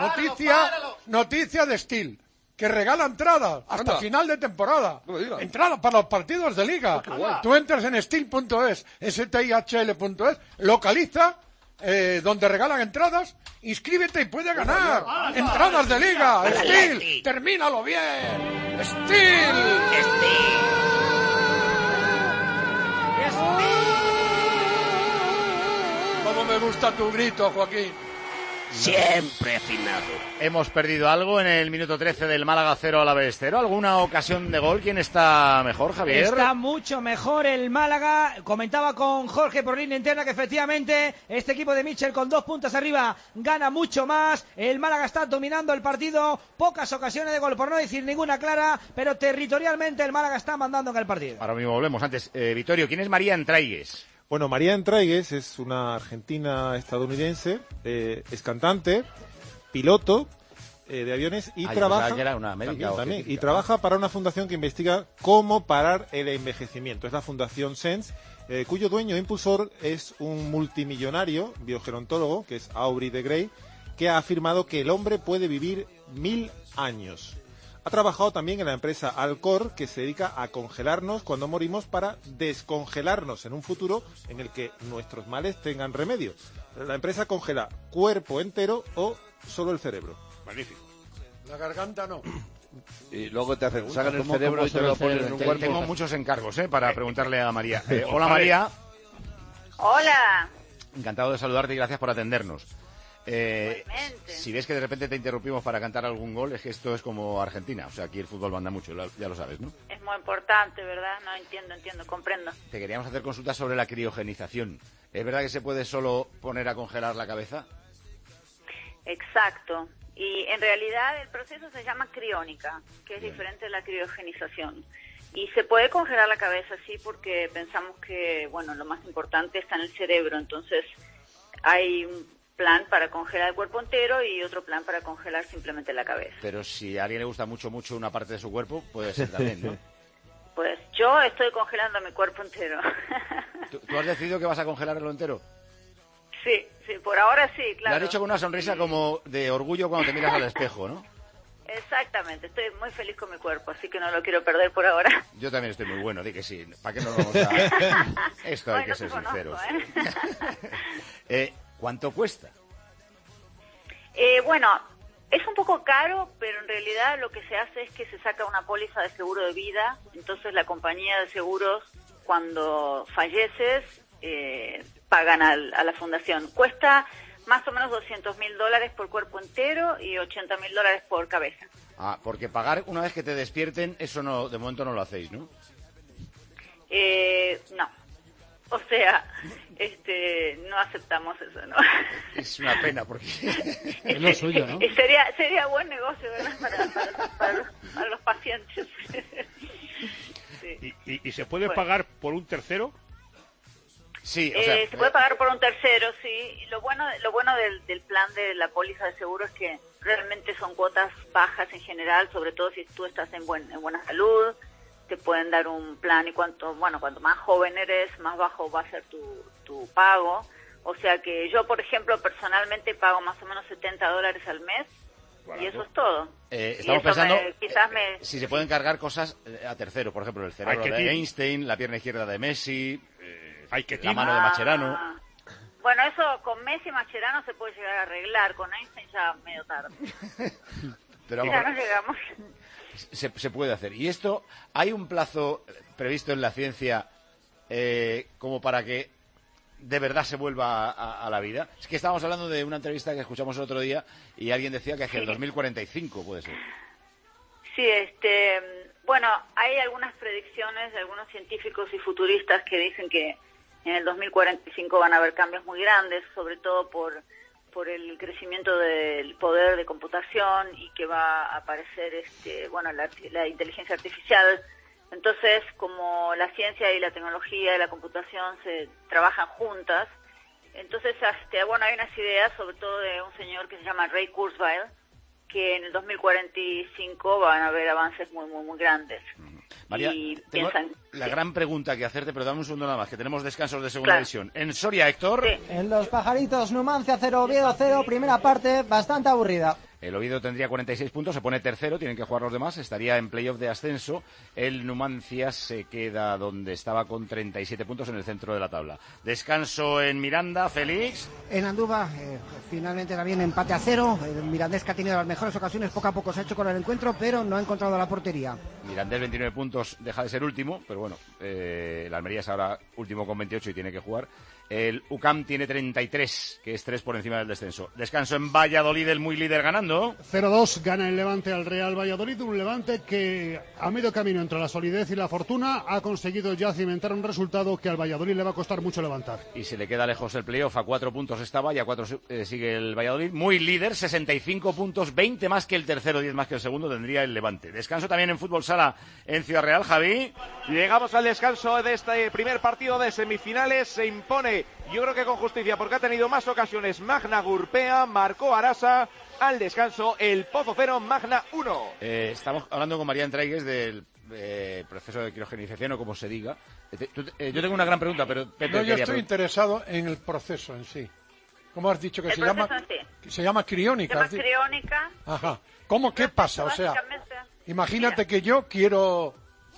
Noticia de Steel. Que regala entradas hasta final de temporada. Entradas para los partidos de liga. Tú entras en steel.es, stihl.es, localiza donde regalan entradas, inscríbete y puedes ganar entradas de liga. Steel, termínalo bien. Steel. Cómo me gusta tu grito, Joaquín.
Siempre afinado.
Hemos perdido algo en el minuto 13 del Málaga 0 Alavés 0. ¿Alguna ocasión de gol? ¿Quién está mejor, Javier?
Está mucho mejor el Málaga. Comentaba con Jorge por línea interna que efectivamente este equipo de Mitchell con 2 puntos arriba gana mucho más. El Málaga está dominando el partido. Pocas ocasiones de gol, por no decir ninguna clara, pero territorialmente el Málaga está mandando en el partido.
Ahora mismo volvemos. Antes, Vittorio, ¿quién es María Entraigues?
Bueno, María Entraigues es una argentina estadounidense, es cantante, piloto de aviones y trabaja
que era una médica
también, y trabaja para una fundación que investiga cómo parar el envejecimiento. Es la Fundación SENS, cuyo dueño e impulsor es un multimillonario biogerontólogo, que es Aubrey de Grey, que ha afirmado que el hombre puede vivir 1000 años. Ha trabajado también en la empresa Alcor, que se dedica a congelarnos cuando morimos para descongelarnos en un futuro en el que nuestros males tengan remedio. La empresa congela cuerpo entero o solo el cerebro.
Magnífico.
La garganta no.
Y luego te sacan el cerebro y te lo ponen en un cuerpo.
Tengo muchos encargos para preguntarle a María. Hola, María.
Hola.
Encantado de saludarte y gracias por atendernos. Si ves que de repente te interrumpimos para cantar algún gol, es que esto es como Argentina. O sea, aquí el fútbol manda mucho, ya lo sabes, ¿no?
Es muy importante, ¿verdad? No, entiendo, comprendo.
Te queríamos hacer consultas sobre la criogenización. ¿Es verdad que se puede solo poner a congelar la cabeza?
Exacto. Y en realidad el proceso se llama criónica, que es diferente de la criogenización. Y se puede congelar la cabeza, sí, porque pensamos que, bueno, lo más importante está en el cerebro. Entonces, hay un plan para congelar el cuerpo entero y otro plan para congelar simplemente la cabeza.
Pero si a alguien le gusta mucho una parte de su cuerpo, puede ser también, ¿no?
Pues yo estoy congelando mi cuerpo entero.
¿Tú has decidido que vas a congelarlo entero?
Sí, por ahora sí, claro.
Lo has dicho con una sonrisa como de orgullo cuando te miras al espejo, ¿no?
Exactamente, estoy muy feliz con mi cuerpo, así que no lo quiero perder por ahora.
Yo también estoy muy bueno, di que sí. ¿Para qué no vamos a...? Esto hay que ser sinceros. ¿Cuánto cuesta?
Bueno, es un poco caro, pero en realidad lo que se hace es que se saca una póliza de seguro de vida. Entonces la compañía de seguros, cuando falleces, pagan a la fundación. Cuesta más o menos $200.000 por cuerpo entero y $80.000 por cabeza.
Ah, porque pagar una vez que te despierten, eso no, de momento no lo hacéis, ¿no?
No. O sea, no aceptamos eso, ¿no?
Es una pena porque...
Es lo suyo, ¿no?
Sería buen negocio, ¿verdad? Para los pacientes.
Sí. ¿Y se puede pagar por un tercero?
Sí, o sea,
se puede pagar por un tercero, sí. Lo bueno del plan de la póliza de seguro es que realmente son cuotas bajas en general, sobre todo si tú estás en buena salud. Te pueden dar un plan y cuanto más joven eres, más bajo va a ser tu pago. O sea que yo, por ejemplo, personalmente pago más o menos $70 al mes. Barato. Y eso es todo.
Estamos pensando si se pueden cargar cosas a tercero, por ejemplo, el cerebro de Einstein, la pierna izquierda de Messi, la mano de Mascherano.
Bueno, eso con Messi y Mascherano se puede llegar a arreglar, con Einstein ya medio tarde.
Pero
ya no llegamos.
Se puede hacer. ¿Y esto, hay un plazo previsto en la ciencia como para que de verdad se vuelva a la vida? Es que estábamos hablando de una entrevista que escuchamos el otro día y alguien decía que hacia el 2045 puede ser.
Sí, bueno, hay algunas predicciones de algunos científicos y futuristas que dicen que en el 2045 van a haber cambios muy grandes, sobre todo por el crecimiento del poder de computación y que va a aparecer la inteligencia artificial. Entonces, como la ciencia y la tecnología y la computación se trabajan juntas, entonces hay unas ideas, sobre todo de un señor que se llama Ray Kurzweil, que en el 2045 van a haber avances muy, muy, muy grandes.
María, tengo la gran pregunta que hacerte, pero dame un segundo nada más, que tenemos descansos de segunda división. En Soria, Héctor.
Sí. En Los Pajaritos, Numancia 0, Oviedo 0, primera parte bastante aburrida.
El Oviedo tendría 46 puntos, se pone tercero, tienen que jugar los demás, estaría en playoff de ascenso. El Numancia se queda donde estaba con 37 puntos en el centro de la tabla. Descanso en Miranda, Félix.
En Andúba, finalmente también empate a 0. El Mirandés, que ha tenido las mejores ocasiones, poco a poco se ha hecho con el encuentro, pero no ha encontrado la portería.
Mirandés 29 puntos, deja de ser último, pero bueno, el Almería es ahora último con 28 y tiene que jugar. El UCAM tiene 33, que es 3 por encima del descenso. Descanso en Valladolid, el muy líder ganando.
0-2 gana el Levante al Real Valladolid, un Levante que a medio camino entre la solidez y la fortuna ha conseguido ya cimentar un resultado que al Valladolid le va a costar mucho levantar.
Y se le queda lejos el playoff, a 4 puntos estaba y a 4 sigue el Valladolid. Muy líder, 65 puntos, 20 más que el tercero, 10 más que el segundo, tendría el Levante. Descanso también en Fútbol Sala en Ciudad Real, Javi.
Llegamos al descanso de este primer partido de semifinales, se impone, yo creo que con justicia, porque ha tenido más ocasiones Magna Gurpea, marcó Arasa. Al descanso, el Pozo 0, Magna 1.
Estamos hablando con María Entraigues del proceso de criogenización, o como se diga. Yo tengo una gran pregunta, pero
yo estoy interesado en el proceso en sí. ¿Cómo has dicho que se llama? Se llama criónica.
Se llama criónica.
Ajá. ¿Cómo? ¿Qué pasa? O sea, imagínate que yo quiero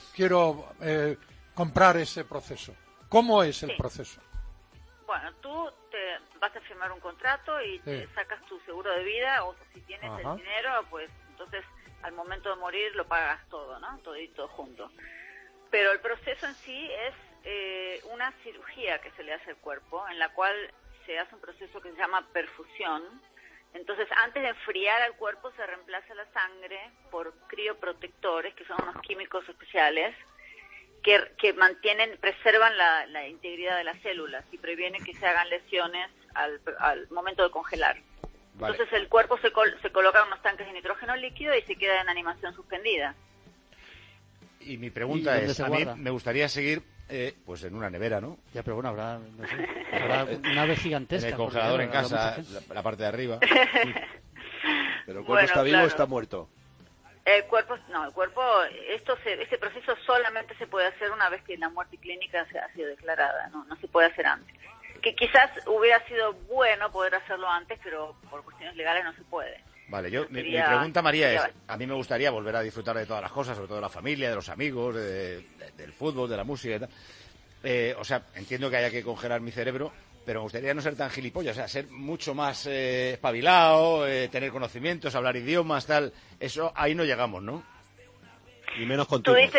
comprar ese proceso. ¿Cómo es el proceso?
Bueno, tú te vas a firmar un contrato y te sacas tu seguro de vida, o si tienes el dinero, pues entonces al momento de morir lo pagas todo, ¿no? Todito junto. Pero el proceso en sí es una cirugía que se le hace al cuerpo, en la cual se hace un proceso que se llama perfusión, Entonces, antes de enfriar al cuerpo, se reemplaza la sangre por crioprotectores, que son unos químicos especiales que preservan la integridad de las células y previenen que se hagan lesiones al momento de congelar. Vale. Entonces, el cuerpo se coloca en unos tanques de nitrógeno líquido y se queda en animación suspendida.
Y mi pregunta es, a mí me gustaría seguir pues en una nevera, ¿no?
Ya, pero bueno, habrá una nave gigantesca.
En el congelador en casa, la parte de arriba.
Pero el cuerpo está vivo o está muerto.
El cuerpo, este proceso solamente se puede hacer una vez que la muerte clínica ha sido declarada, no se puede hacer antes. Que quizás hubiera sido bueno poder hacerlo antes, pero por cuestiones legales no se puede.
Vale, mi pregunta, María, es, a mí me gustaría volver a disfrutar de todas las cosas, sobre todo de la familia, de los amigos, del fútbol, de la música y tal. O sea, entiendo que haya que congelar mi cerebro, pero me gustaría no ser tan gilipollas, o sea, ser mucho más espabilado, tener conocimientos, hablar idiomas, tal. Eso, ahí no llegamos, ¿no?
Ni menos contigo.
Tú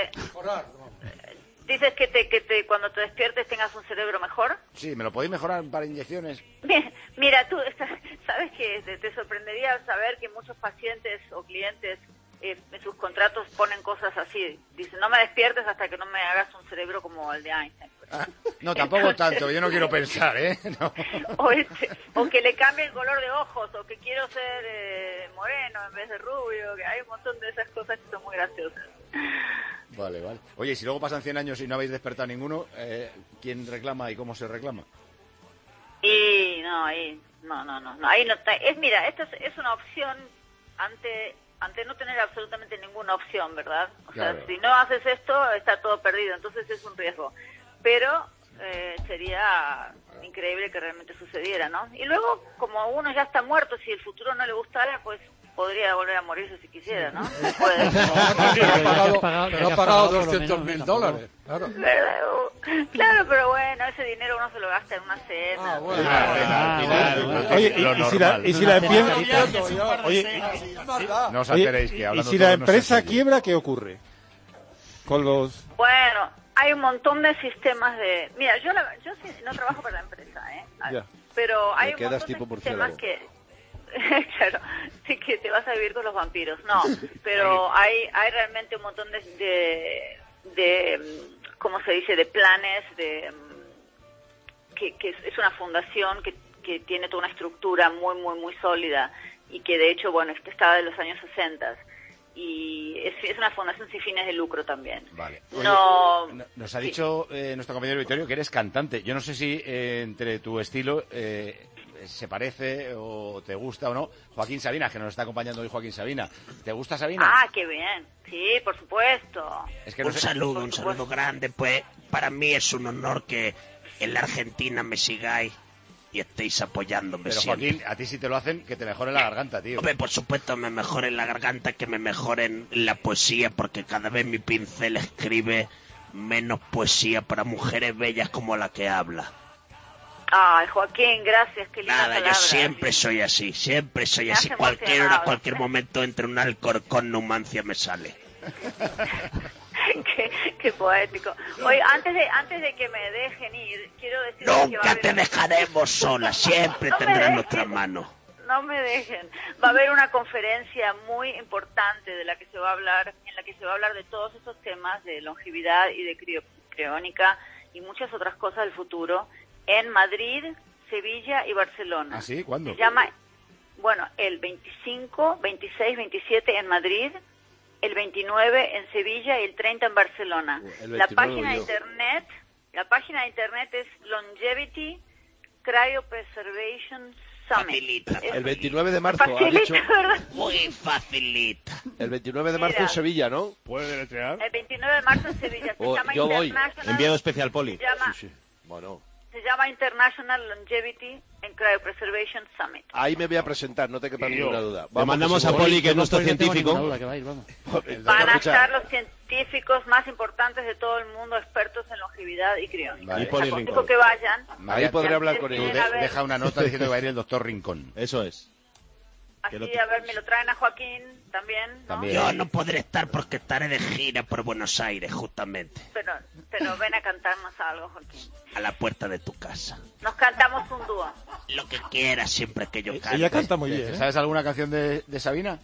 dices que cuando te despiertes tengas un cerebro mejor.
Sí, ¿me lo podéis mejorar para inyecciones?
Mira, tú sabes que te sorprendería saber que muchos pacientes o clientes en sus contratos ponen cosas así. Dicen, no me despiertes hasta que no me hagas un cerebro como el de Einstein.
No, tampoco tanto, yo no quiero pensar, ¿eh? No.
O que le cambie el color de ojos, o que quiero ser moreno en vez de rubio, que hay un montón de esas cosas que son muy graciosas.
Vale. Oye, y si luego pasan 100 años y no habéis despertado ninguno, ¿quién reclama y cómo se reclama?
No. Ahí no está. Mira, esto es una opción ante no tener absolutamente ninguna opción, ¿verdad? O sea, si no haces esto, está todo perdido, entonces es un riesgo. Pero sería increíble que realmente sucediera, ¿no? Y luego, como uno ya está muerto, si el futuro no le gustara, pues podría volver a morirse si quisiera, ¿no?
Pero ha pagado $200.000, claro.
Claro, pero bueno, ese dinero uno se lo gasta en una cena.
Oye, y si la empresa...
No os alteréis, que hablando
y si la empresa quiebra, ¿qué ocurre? Con los...
Bueno, hay un montón de sistemas de... Mira, yo sí, no trabajo para la empresa, pero hay un montón de sistemas que... Claro, sí que te vas a vivir con los vampiros. No, pero hay realmente un montón de ¿cómo se dice? De planes, que es una fundación que tiene toda una estructura muy, muy, muy sólida y que de hecho, bueno, estaba de los años 60 y es una fundación sin fines de lucro también.
Vale. Oye, nos ha dicho nuestro compañero Vittorio que eres cantante. Yo no sé si entre tu estilo se parece o te gusta o no Joaquín Sabina, que nos está acompañando hoy Joaquín Sabina. ¿Te gusta Sabina?
Ah, qué bien. Sí, por supuesto.
Es que un saludo grande. Pues para mí es un honor que en la Argentina me sigáis y estéis apoyándome.
Pero
siempre.
Joaquín, a ti si te lo hacen, que te mejoren la garganta, tío.
Hombre, por supuesto me mejoren la garganta, que me mejoren la poesía, porque cada vez mi pincel escribe menos poesía para mujeres bellas como la que habla.
Ay, Joaquín, gracias, qué linda
Nada,
palabra.
yo siempre soy así. Cualquier hora, cualquier momento, entre un Alcorcón, Numancia me sale.
Qué poético. Oye, antes de que me dejen ir, quiero decir
Nunca te dejaremos sola, siempre tendrás nuestras manos.
No me dejen. Va a haber una conferencia muy importante en la que se va a hablar de todos esos temas de longevidad y de criónica y muchas otras cosas del futuro en Madrid, Sevilla y Barcelona.
¿Ah, sí? ¿Cuándo?
Se llama, el 25, 26, 27 en Madrid, el 29 en Sevilla y el 30 en Barcelona. La página de internet es Longevity Cryopreservation Summit.
Facilita.
El 29 de marzo, ha dicho.
Muy facilita.
El 29 de marzo en Sevilla, ¿no?
¿Puede deletrear?
El 29 de marzo en Sevilla. Se llama
yo voy.
Enviado especial, Poli.
Sí. Bueno.
Se llama International Longevity and Cryopreservation Summit.
Ahí me voy a presentar, no te quepa ninguna duda.
Le mandamos a Poli, que es nuestro científico.
Van a estar los científicos más importantes de todo el mundo, expertos en longevidad y criónica.
Vale. Y Poli
Rincón. Que vayan.
Ahí podré hablar con ellos.
Deja una nota diciendo que va a ir el doctor Rincón.
Eso es.
Así, a ver, me lo traen a Joaquín también, ¿no?
Yo no podré estar porque estaré de gira por Buenos Aires, justamente.
Pero ven a cantarnos algo, Joaquín.
A la puerta de tu casa.
Nos cantamos un dúo.
Lo que quieras, siempre que yo cante.
Ella canta muy bien. ¿Sabes alguna canción de Sabina?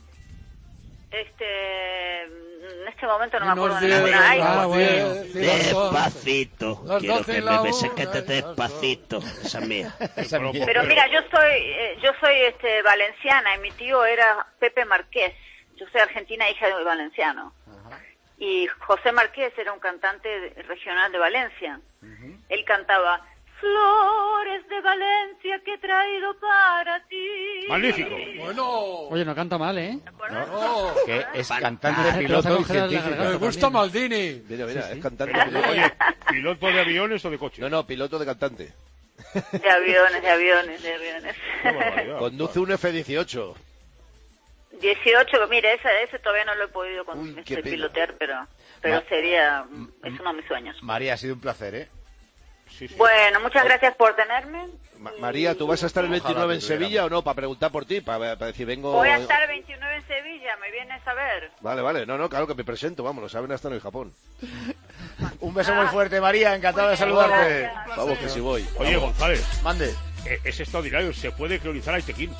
En este momento no me acuerdo de ninguna.
Despacito. Quiero que me beses que te despacito. Esa es mía.
Pero mira, yo soy valenciana y mi tío era Pepe Marqués. Yo soy argentina, hija de un valenciano. Y José Marqués era un cantante regional de Valencia. Él cantaba flores de Valencia que he traído para ti.
Magnífico.
Bueno.
Oye, no canta mal, ¿eh?
No.
Que es cantante, piloto y científico.
Me gusta Maldini.
Mira, es cantante.
Oye, ¿piloto de aviones o de coches?
No, piloto de cantante.
De aviones.
Conduce un F-18.
18, mire, ese todavía no lo he podido pilotear, pero sería, es uno de mis sueños.
María, ha sido un placer, ¿eh?
Sí.
Bueno, muchas gracias por tenerme.
María, ¿tú vas a estar el 29 en Sevilla o no? Para preguntar por ti, para decir, vengo...
Voy a estar el 29 en Sevilla, me vienes a ver.
Vale, no, claro que me presento, vamos, lo saben hasta en el Japón.
Un beso muy fuerte, María, encantado de saludarte.
Vamos, que sí voy.
Oye, González.
Mande.
Es extraordinario, se puede crionizar a Itequín.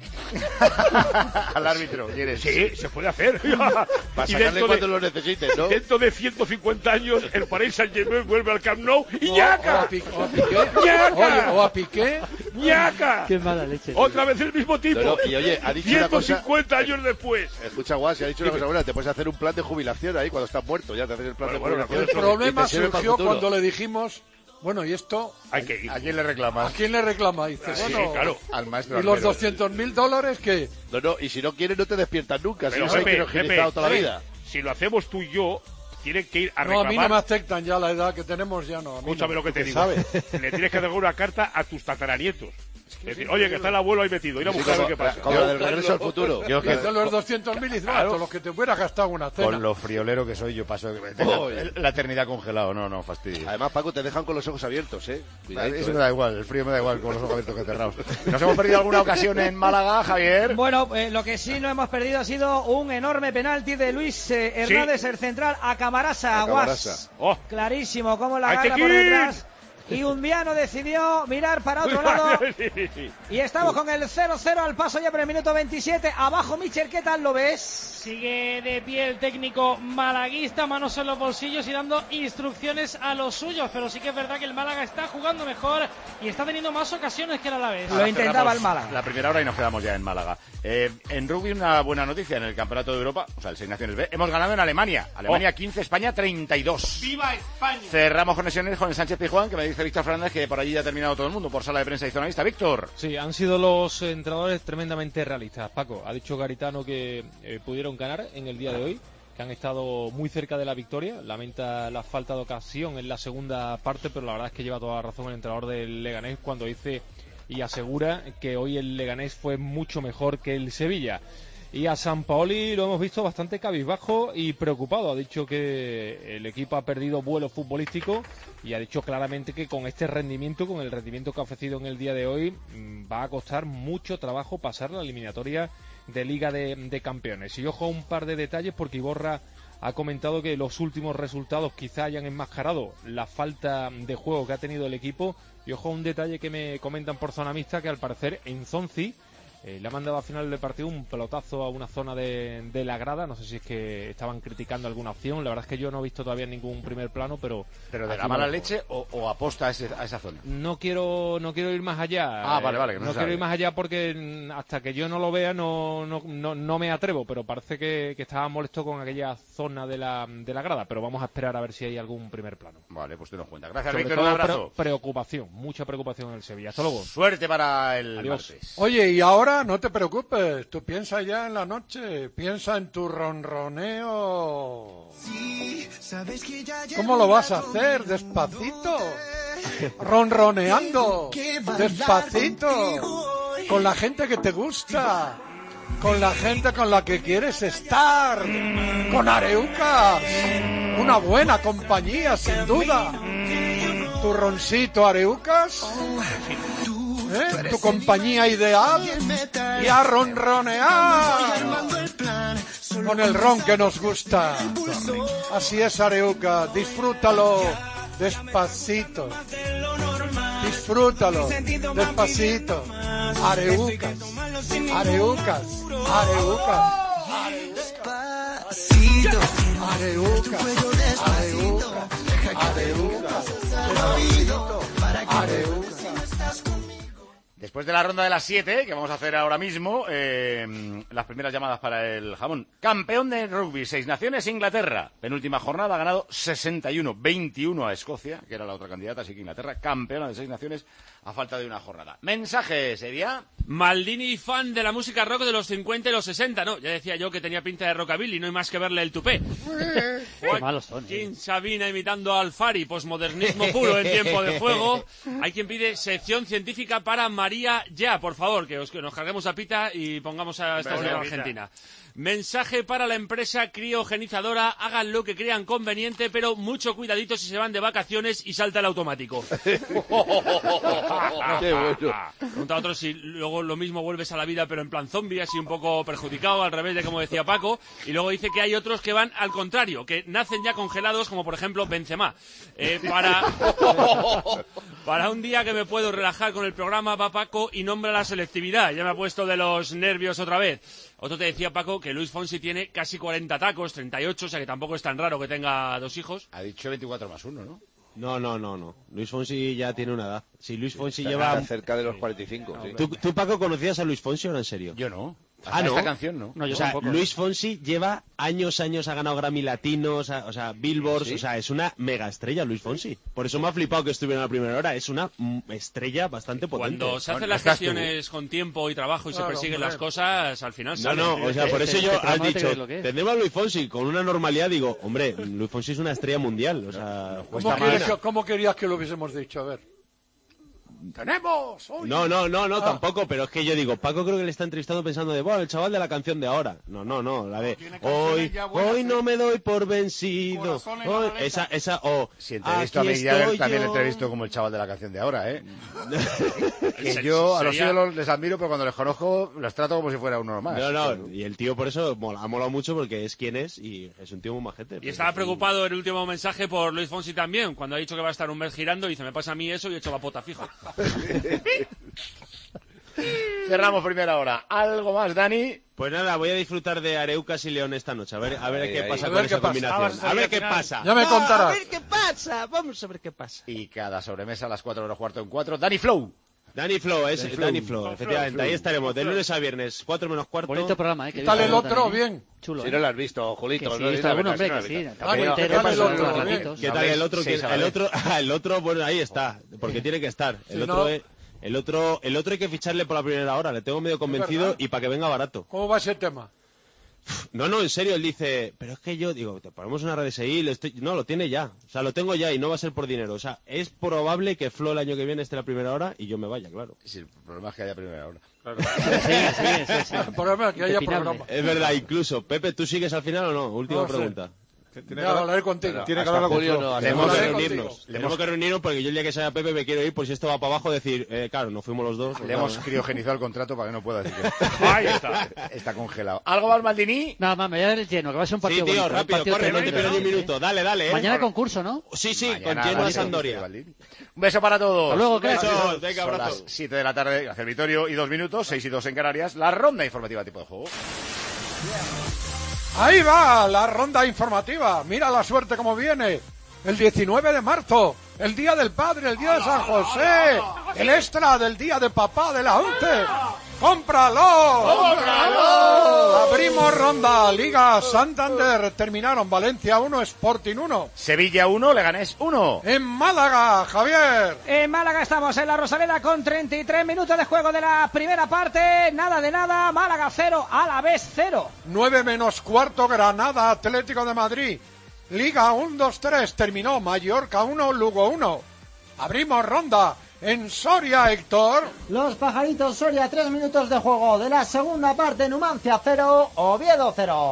Al árbitro, ¿quieres?
Sí, se puede hacer.
Para sacarle cuando lo necesites, ¿no?
Dentro de 150 años, el Paris Saint-Germain vuelve al Camp Nou y ¡ñaca!
O a Piqué.
¡ñaca!
Qué mala leche.
Otra vez el mismo tipo.
No, y oye, ha dicho
150 años después.
Escucha, Guas, ha dicho una cosa buena. Te puedes hacer un plan de jubilación ahí cuando estás muerto. Ya te haces el plan de jubilación.
El problema surgió cuando le dijimos... Bueno, ¿y esto?
¿A quién le reclamas?
¿A quién le reclama? Dice,
sí,
bueno,
claro.
Al maestro.
¿Y los $200.000 qué?
No, y si no quieres no te despiertas nunca.
Pero,
si no has criogenitzado toda la vida.
Si lo hacemos tú y yo, tienen que ir a reclamar.
No, a mí no me aceptan ya la edad que tenemos, ya no.
Escúchame lo que te digo. Le tienes que dejar una carta a tus tataranietos. Es decir, oye, que está el abuelo ahí metido, ir a buscar a ver qué pasa.
Como del regreso al futuro.
Yo que de los 200.000 y claro, los que te hubieras gastado una cena.
Con lo friolero que soy, yo paso la eternidad congelado. No, fastidio.
Además, Paco, te dejan con los ojos abiertos, ¿eh? Cuidadito,
eso me da igual, el frío me da igual con los ojos abiertos que cerrados. ¿Nos hemos perdido alguna ocasión en Málaga, Javier?
Bueno, lo que sí no hemos perdido ha sido un enorme penalti de Luis Hernández, el central, a Camarasa. Aguas.
Oh.
Clarísimo, como la gana por detrás. Y Undiano decidió mirar para otro lado. Y estamos con el 0-0 al paso ya por el minuto 27. Abajo, Michel, ¿qué tal lo ves?
Sigue de pie el técnico malaguista, manos en los bolsillos y dando instrucciones a los suyos. Pero sí que es verdad que el Málaga está jugando mejor y está teniendo más ocasiones que el Alavés.
Lo intentaba el Málaga.
La primera hora y nos quedamos ya en Málaga. En rugby una buena noticia en el Campeonato de Europa, o sea, el 6 Naciones B. Hemos ganado en Alemania. Alemania 15, España 32.
¡Viva España!
Cerramos conexiones con el Sánchez Pizjuán, que me dice Víctor Fernández que por allí ya ha terminado todo el mundo por sala de prensa y zona vista. Víctor.
Sí, han sido los entrenadores tremendamente realistas. Paco, ha dicho Garitano que pudieron ganar en el día de hoy, que han estado muy cerca de la victoria. Lamenta la falta de ocasión en la segunda parte, pero la verdad es que lleva toda la razón el entrenador del Leganés cuando dice y asegura que hoy el Leganés fue mucho mejor que el Sevilla. Y a Sampaoli lo hemos visto bastante cabizbajo y preocupado. Ha dicho que el equipo ha perdido vuelo futbolístico y ha dicho claramente que con este rendimiento, con el rendimiento que ha ofrecido en el día de hoy, va a costar mucho trabajo pasar la eliminatoria de Liga de Campeones. Y ojo a un par de detalles, porque Iborra ha comentado que los últimos resultados quizá hayan enmascarado la falta de juego que ha tenido el equipo. Y ojo a un detalle que me comentan por zona mixta, que al parecer Enzonzi le ha mandado al final del partido un pelotazo a una zona de la grada. No sé si es que estaban criticando alguna opción. La verdad es que yo no he visto todavía ningún primer plano, pero
de la mala leche o aposta a esa zona.
No quiero ir más allá.
Vale, que no
quiero ir más allá porque hasta que yo no lo vea no me atrevo, pero parece que estaba molesto con aquella zona de la grada, pero vamos a esperar a ver si hay algún primer plano.
Vale, pues te nos cuenta. Gracias,
Víctor, un abrazo. Mucha preocupación en el Sevilla. Hasta luego.
Suerte para el martes.
Oye, y ahora no te preocupes, tú piensa ya en la noche, piensa en tu ronroneo. ¿Cómo lo vas a hacer? Despacito, ronroneando, despacito, con la gente que te gusta, con la gente con la que quieres estar, con Areucas, una buena compañía sin duda. Tu roncito Areucas. Tu compañía ideal. Y a ronronear. Con el ron que nos gusta. Así es, Areuca. Disfrútalo despacito. Disfrútalo despacito. Areucas. Areucas. Areucas. Areucas. Areucas. Areucas. Areucas.
Después de la ronda de las 7, que vamos a hacer ahora mismo, las primeras llamadas para el jamón. Campeón de rugby, 6 naciones, Inglaterra. Penúltima jornada, ha ganado 61-21 a Escocia, que era la otra candidata, así que Inglaterra, campeona de 6 naciones, a falta de una jornada. Mensaje, ¿sería?
Maldini, fan de la música rock de los 50 y los 60. No, ya decía yo que tenía pinta de rockabilly, no hay más que verle el tupé.
Qué malos son.
Joaquín Sabina imitando al Fari, posmodernismo puro en tiempo de juego. Hay quien pide sección científica para María Ya, por favor, que nos carguemos a Pita y pongamos a esta señora argentina. Mensaje para la empresa criogenizadora: hagan lo que crean conveniente, pero mucho cuidadito si se van de vacaciones y salta el automático.
Qué bueno.
Pregunta a otro si luego lo mismo vuelves a la vida, pero en plan zombie, así un poco perjudicado, al revés de como decía Paco. Y luego dice que hay otros que van al contrario, que nacen ya congelados, como por ejemplo Benzema. Para un día que me puedo relajar con el programa, va Paco y nombra la selectividad. Ya me ha puesto de los nervios otra vez. Otro te decía, Paco, que Luis Fonsi tiene casi 40 tacos, 38, o sea que tampoco es tan raro que tenga 2 hijos.
Ha dicho 24 más 1, ¿no?
No. Luis Fonsi ya tiene una edad. Si Luis Fonsi
Está
lleva...
cerca de los 45, sí.
¿Tú, Paco, conocías a Luis Fonsi o no, en serio?
Yo no.
¿no?
Esta canción no.
Yo
o sea,
tampoco.
Luis Fonsi lleva años, ha ganado Grammy Latinos, o sea, Billboards,
¿Sí?
O sea, es una mega estrella Luis Fonsi. Por eso me ha flipado que estuviera en la primera hora, es una estrella bastante potente.
Cuando se hacen las gestiones con tiempo y trabajo y se persiguen las cosas, al final salen.
O sea, por eso yo has dicho,
lo que es.
tendremos a Luis Fonsi con una normalidad, digo, hombre, Luis Fonsi es una estrella mundial, o sea...
¿Cómo querías que lo hubiésemos dicho? A ver. ¡Tenemos! Hoy.
No, tampoco, pero es que yo digo, Paco creo que le está entrevistando pensando de, bueno, el chaval de la canción de ahora. No, la de, hoy no me doy por vencido. Hoy, esa,
Si entrevisto a Mick Jagger, también le entrevisto como el chaval de la canción de ahora, ¿eh? Que yo a los ídolos les admiro, pero cuando les conozco, los trato como si fuera uno más.
No, y el tío por eso ha molado mucho porque es quien es y es un tío muy majete.
Y estaba preocupado el último mensaje por Luis Fonsi también, cuando ha dicho que va a estar un mes girando y dice, me pasa a mí eso y he hecho la pota fijo.
Cerramos primera hora. ¿Algo más, Dani?
Pues nada, voy a disfrutar de Areucas y León esta noche. A ver qué pasa
A
con
ver
esa
qué pasa.
combinación. A ver qué pasa.
Ya me contarás.
A ver qué pasa. Vamos a ver qué pasa.
Y cada sobremesa a las 4 horas cuarto en 4. Dani Flow.
Dani Flow, efectivamente. Ahí estaremos, de lunes a viernes, 4 menos cuarto.
Bonito programa,
¿Qué tal el otro? Bien.
Chulo.
Si no lo has visto, Julito.
Que sí,
no
está bueno, hombre, que sí.
¿Qué tal el otro? El otro, bueno, ahí está, porque tiene que estar. El otro hay que ficharle por la primera hora, le tengo medio convencido y para que venga barato.
¿Cómo va ese tema?
No, en serio, él dice, pero es que yo, digo, te ponemos una red SI, no, lo tiene ya, o sea, lo tengo ya y no va a ser por dinero, o sea, es probable que Flo el año que viene esté la primera hora y yo me vaya, claro.
Sí, el problema es que haya primera hora.
Claro. Sí. El problema es que haya programa.
Es verdad, incluso. Pepe, ¿tú sigues al final o no? Última pregunta.
Tiene que hablar contigo.
Tiene que hablar contigo. Tenemos que reunirnos porque yo el día que sea Pepe me quiero ir, por si esto va para abajo, decir, claro, no fuimos los dos.
Le hemos criogenizado el contrato para que no pueda decir que... Ahí está. Está congelado. ¿Algo más, Maldini?
Nada más, me voy a dar el lleno, que va a ser un partido bonito.
Rápido, corre, no te pierdas ni un minuto. Dale.
Mañana concurso, ¿no?
Sí, con lleno de Sampdoria.
Un beso para todos.
Hasta luego,
besos. Venga,
son
abrazo.
las 7 de la tarde, gracias Vitorio, y 2 minutos, 6 y 2 en Canarias, la ronda informativa tipo de juego.
Ahí va la ronda informativa. Mira la suerte como viene. El 19 de marzo, el Día del Padre, el Día de San José, el extra del Día de Papá de la ONCE. ¡Cómpralo! Abrimos ronda. Liga Santander. Terminaron Valencia 1, Sporting 1.
Sevilla 1, Leganés 1.
En Málaga, Javier.
En Málaga estamos en la Rosaleda con 33 minutos de juego de la primera parte. Nada de nada. Málaga 0, Alavés 0.
9 menos cuarto, Granada, Atlético de Madrid. Liga 1-2-3. Terminó Mallorca 1, Lugo 1. Abrimos ronda. En Soria, Héctor.
Los Pajaritos Soria, 3 minutos de juego de la segunda parte. Numancia 0, Oviedo 0.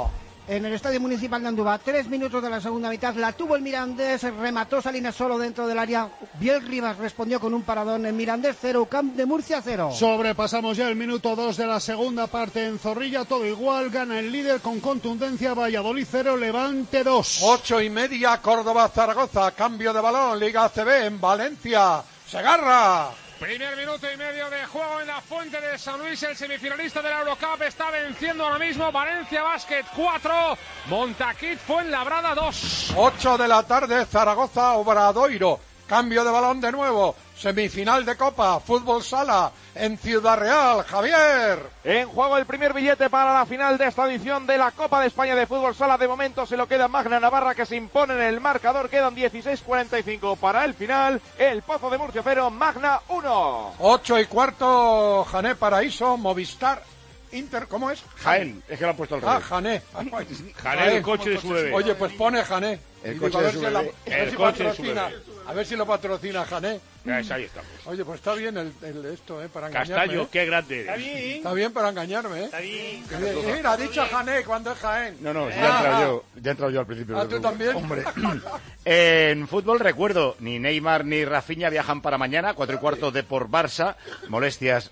en el Estadio Municipal de Andúba. 3 minutos de la segunda mitad, la tuvo el Mirandés, remató Salinas solo dentro del área. Biel Rivas respondió con un paradón. En Mirandés 0, Camp de Murcia 0.
Sobrepasamos ya el minuto 2 de la segunda parte en Zorrilla, todo igual, gana el líder con contundencia, Valladolid 0, Levante 2.
8:30, Córdoba-Zaragoza, cambio de balón, Liga ACB en Valencia, Segarra.
Primer minuto y medio de juego en la Fuente de San Luis. El semifinalista de la Eurocup está venciendo ahora mismo. Valencia Basket 4, Montaquit Fuenlabrada 2.
8 de la tarde, Zaragoza Obradoiro. Cambio de balón de nuevo. Semifinal de Copa, Fútbol Sala en Ciudad Real. Javier.
En juego el primer billete para la final de esta edición de la Copa de España de Fútbol Sala. De momento se lo queda Magna Navarra, que se impone en el marcador. Quedan 16:45 para el final. El Pozo de Murcia 0, Magna 1.
8:15, Jané Paraíso, Movistar Inter, ¿cómo es?
Jaén, es que lo han puesto al revés.
Jané.
Jané, el coche de su bebé.
Oye, pues pone Jané.
El coche de su bebé. El coche de su bebé.
A ver si lo patrocina Jané.
Ahí estamos.
Oye, pues está bien esto, para engañarme.
Castaño, qué grande eres.
Está bien. Está bien para engañarme,
Está bien.
Mira, ha dicho Jané cuando es Jaén.
No, ya he entrado yo al principio.
¿Tú también?
Hombre. En fútbol recuerdo, ni Neymar ni Rafinha viajan para mañana, 4:15 de por Barça, molestas.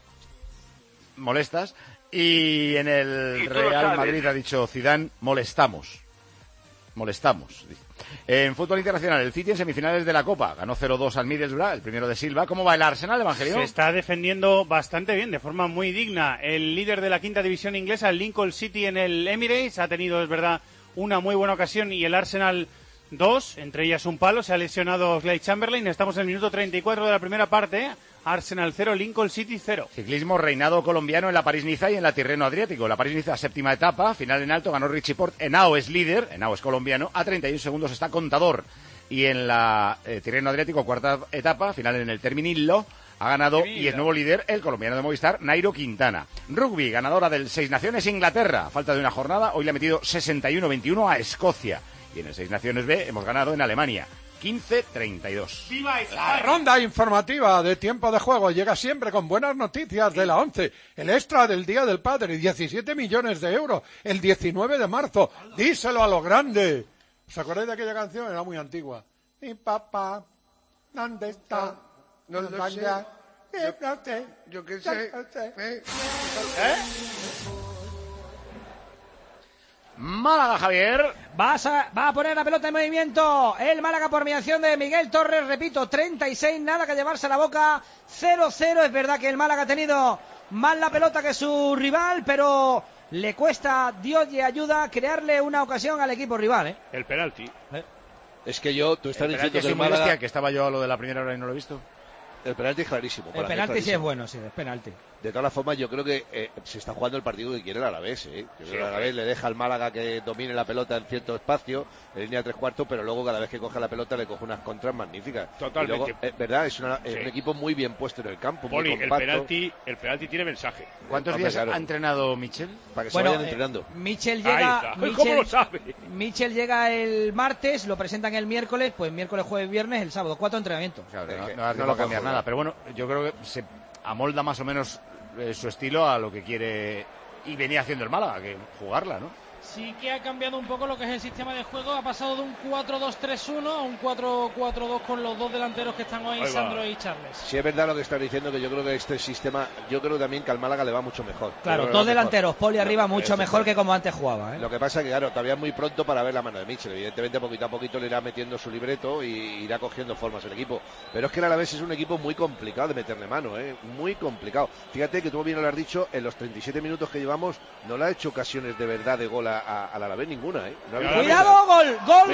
Y en el Real Madrid ha dicho Zidane, molestamos. En fútbol internacional, el City en semifinales de la Copa ganó 0-2 al Middlesbrough, el primero de Silva. ¿Cómo va el Arsenal, Evangelio?
Se está defendiendo bastante bien, de forma muy digna. El líder de la quinta división inglesa, el Lincoln City en el Emirates, ha tenido, es verdad, una muy buena ocasión, y el Arsenal 2, entre ellas un palo. Se ha lesionado Oxlade Chamberlain. Estamos en el minuto 34 de la primera parte. Arsenal 0, Lincoln City 0.
Ciclismo, reinado colombiano en la París-Niza y en la Tirreno Adriático. La París-Niza, séptima etapa, final en alto, ganó Richie Porte. Henao es líder, Henao es colombiano, a 31 segundos está Contador. Y en la Tirreno Adriático, cuarta etapa, final en el Terminillo, ha ganado y es nuevo líder el colombiano de Movistar, Nairo Quintana. Rugby, ganadora del Seis Naciones, Inglaterra. Falta de una jornada, hoy le ha metido 61-21 a Escocia. Y en el Seis Naciones B hemos ganado en Alemania. 15-32.
La ronda informativa de tiempo de juego llega siempre con buenas noticias de la ONCE. El extra del Día del Padre, 17 millones de euros, el 19 de marzo. Díselo a lo grande. ¿Os acordáis de aquella canción? Era muy antigua. Mi papá, ¿dónde está?
No lo sé. Yo qué sé.
Málaga, Javier.
Va a poner la pelota en movimiento el Málaga por mediación de Miguel Torres. Repito, 36, nada que llevarse a la boca. 0-0. Es verdad que el Málaga ha tenido más la pelota que su rival, pero le cuesta, Dios y ayuda, crearle una ocasión al equipo rival.
El penalti.
Es que tú estás diciendo que el
Málaga... que estaba yo a lo de la primera hora y no lo he visto.
El penalti es clarísimo.
El penalti sí es bueno, sí, es penalti.
De todas formas, yo creo que se está jugando el partido que quiere el Alavés. El Alavés le deja al Málaga que domine la pelota en cierto espacio, en línea 3/4, pero luego cada vez que coge la pelota le coge unas contras magníficas.
Totalmente.
Y luego, verdad, es un equipo muy bien puesto en el campo,
Poli,
muy compacto.
el penalti tiene mensaje.
¿Cuántos días ha entrenado Michel?
Para que se vayan entrenando.
Michel llega...
¿Cómo lo sabe?
Michel llega el martes, lo presentan el miércoles, pues miércoles, jueves, viernes, el sábado. 4 entrenamientos.
Claro, no va a cambiar nada, pero bueno, yo creo que se amolda más o menos su estilo a lo que quiere y venía haciendo el Málaga, que jugarla, ¿no?
Sí que ha cambiado un poco lo que es el sistema de juego, ha pasado de un 4-2-3-1 a un 4-4-2 con los dos delanteros que están hoy, Sandro y Charles.
Sí, es verdad lo que está diciendo, que yo creo que este sistema, yo creo también que al Málaga le va mucho mejor.
Claro, dos delanteros, Poli arriba, mucho mejor que como antes jugaba.
Lo que pasa es que, claro, todavía es muy pronto para ver la mano de Michel. Evidentemente, poquito a poquito le irá metiendo su libreto y irá cogiendo formas el equipo. Pero es que el Alavés es un equipo muy complicado de meterle mano, muy complicado. Fíjate que tú bien lo has dicho, en los 37 minutos que llevamos, no le ha hecho ocasiones de verdad de gol al Alavés ninguna, No
¡Cuidado! ¡Gol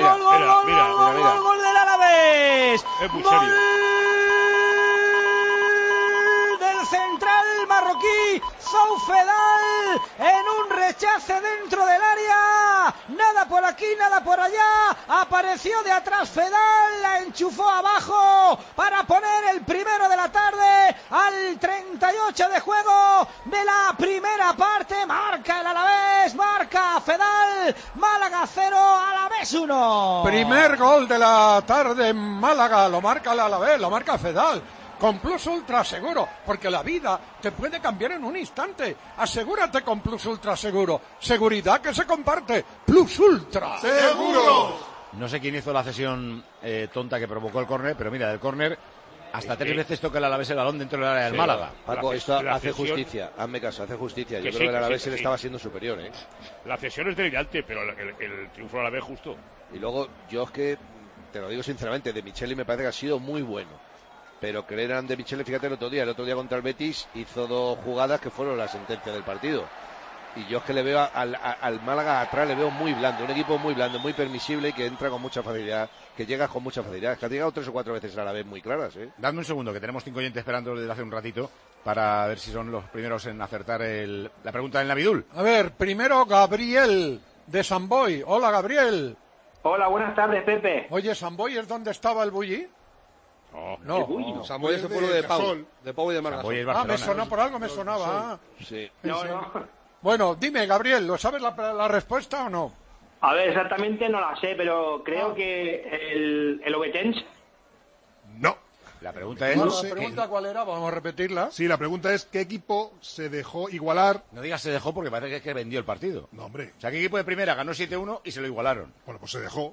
del Alavés!
Es muy
¡Gol
serio!
del central marroquí Zoufedal en un rechace dentro del área. Nada por aquí, nada por allá. Apareció de atrás Fedal, la enchufó abajo para poner el primero de la tarde al 38 de juego de la primera parte. Marca el Alavés, marca Fedal. Málaga 0, Alavés 1.
Primer gol de la tarde en Málaga, lo marca el Alavés, lo marca Fedal. con Plus Ultra Seguro, porque la vida te puede cambiar en un instante. Asegúrate con Plus Ultra Seguro. Seguridad que se comparte. Plus Ultra
¡Seguro! No sé quién hizo la cesión tonta que provocó el córner, pero mira, del córner hasta 3 veces toca el Alavés el balón dentro del área del Málaga.
Paco, esto hace justicia. Hazme caso, hace justicia. Yo creo que el Alavés le estaba siendo superior, ¿eh?
La cesión es delirante, pero el triunfo del Alavés justo.
Y luego, yo es que, te lo digo sinceramente, De Micheli me parece que ha sido muy bueno. Pero creer en De Micheli, fíjate el otro día contra el Betis hizo 2 jugadas que fueron la sentencia del partido. Y yo es que le veo al Málaga atrás, le veo muy blando, un equipo muy blando, muy permisible y que entra con mucha facilidad, que llega con mucha facilidad. Es que ha llegado 3 o 4 veces a la vez muy claras, ¿eh?
Dadme un segundo, que tenemos 5 oyentes esperando desde hace un ratito para ver si son los primeros en acertar la pregunta del Navidul.
A ver, primero Gabriel de San Boi. Hola, Gabriel.
Hola, buenas tardes, Pepe.
Oye, ¿San Boi es donde estaba el Bulli? No.
San Boi es el pueblo de Pau y de Margasol.
Me sonó por algo, me sonaba.
Sí.
No.
Bueno, dime, Gabriel, ¿lo sabes la respuesta o no?
A ver, exactamente no la sé, pero creo que el Obetense.
No.
La pregunta es...
¿La pregunta cuál era? Vamos a repetirla.
Sí, la pregunta es ¿qué equipo se dejó igualar?
No digas se dejó porque parece que vendió el partido.
No, hombre.
O sea, ¿qué equipo de primera ganó 7-1 y se lo igualaron?
Bueno, pues se dejó.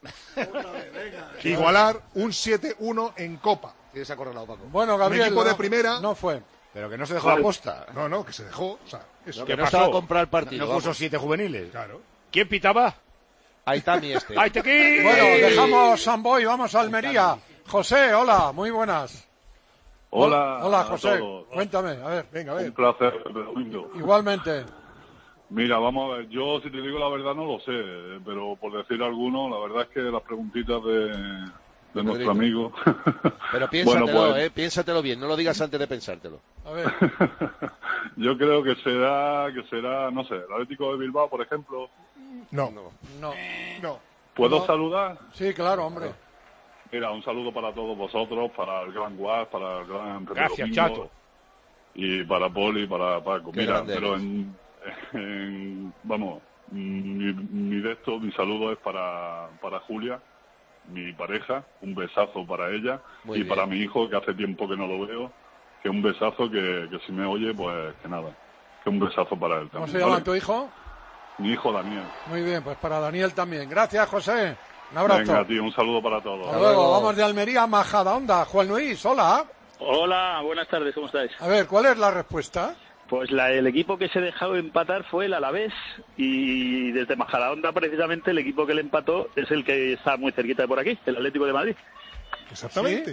Igualar un 7-1 en Copa.
Tienes acorralado, Paco.
Bueno, Gabriel,
un equipo de primera...
No fue.
Pero que no se dejó la posta.
No, que se dejó. O sea,
eso. Que no estaba a comprar el partido.
No puso 7 juveniles.
Claro.
¿Quién pitaba?
Ahí está mi este.
¡Ahí te aquí!
Bueno, dejamos San Boi, vamos a Almería. José, hola, muy buenas.
Hola
José,
a todos.
Cuéntame, a ver, venga.
Un placer, domingo.
Igualmente.
Mira, vamos a ver, yo si te digo la verdad no lo sé, pero por decir alguno, la verdad es que las preguntitas de nuestro amigo...
Pero piénsatelo,
bueno, pues,
piénsatelo bien, no lo digas antes de pensártelo.
A ver.
Yo creo que será, no sé, el Atlético de Bilbao, por ejemplo.
No.
¿Puedo saludar?
Sí, claro, hombre.
Mira, un saludo para todos vosotros, para el gran Guas, para el gran Pepe
Gracias,
Domingo,
Chato.
Y para Poli, para Paco.
Qué
Mira,
grande
pero vamos, mi saludo es para Julia, mi pareja, un besazo para ella.
Muy
y
bien.
para mi hijo, que hace tiempo que no lo veo, que un besazo, que si me oye, pues que nada, que un besazo para él
¿Cómo
también.
se llama
¿vale?
tu hijo?
Mi hijo Daniel.
Muy bien, pues para Daniel también. Gracias, José. Un abrazo.
Venga, tío, un saludo para todos.
Hasta luego. Vamos de Almería a Majadahonda. Juan Luis, hola.
Hola, buenas tardes, ¿cómo estáis?
A ver, ¿cuál es la respuesta?
Pues el equipo que se dejó empatar fue el Alavés y desde Majadahonda precisamente el equipo que le empató es el que está muy cerquita de por aquí, el Atlético de Madrid.
Exactamente.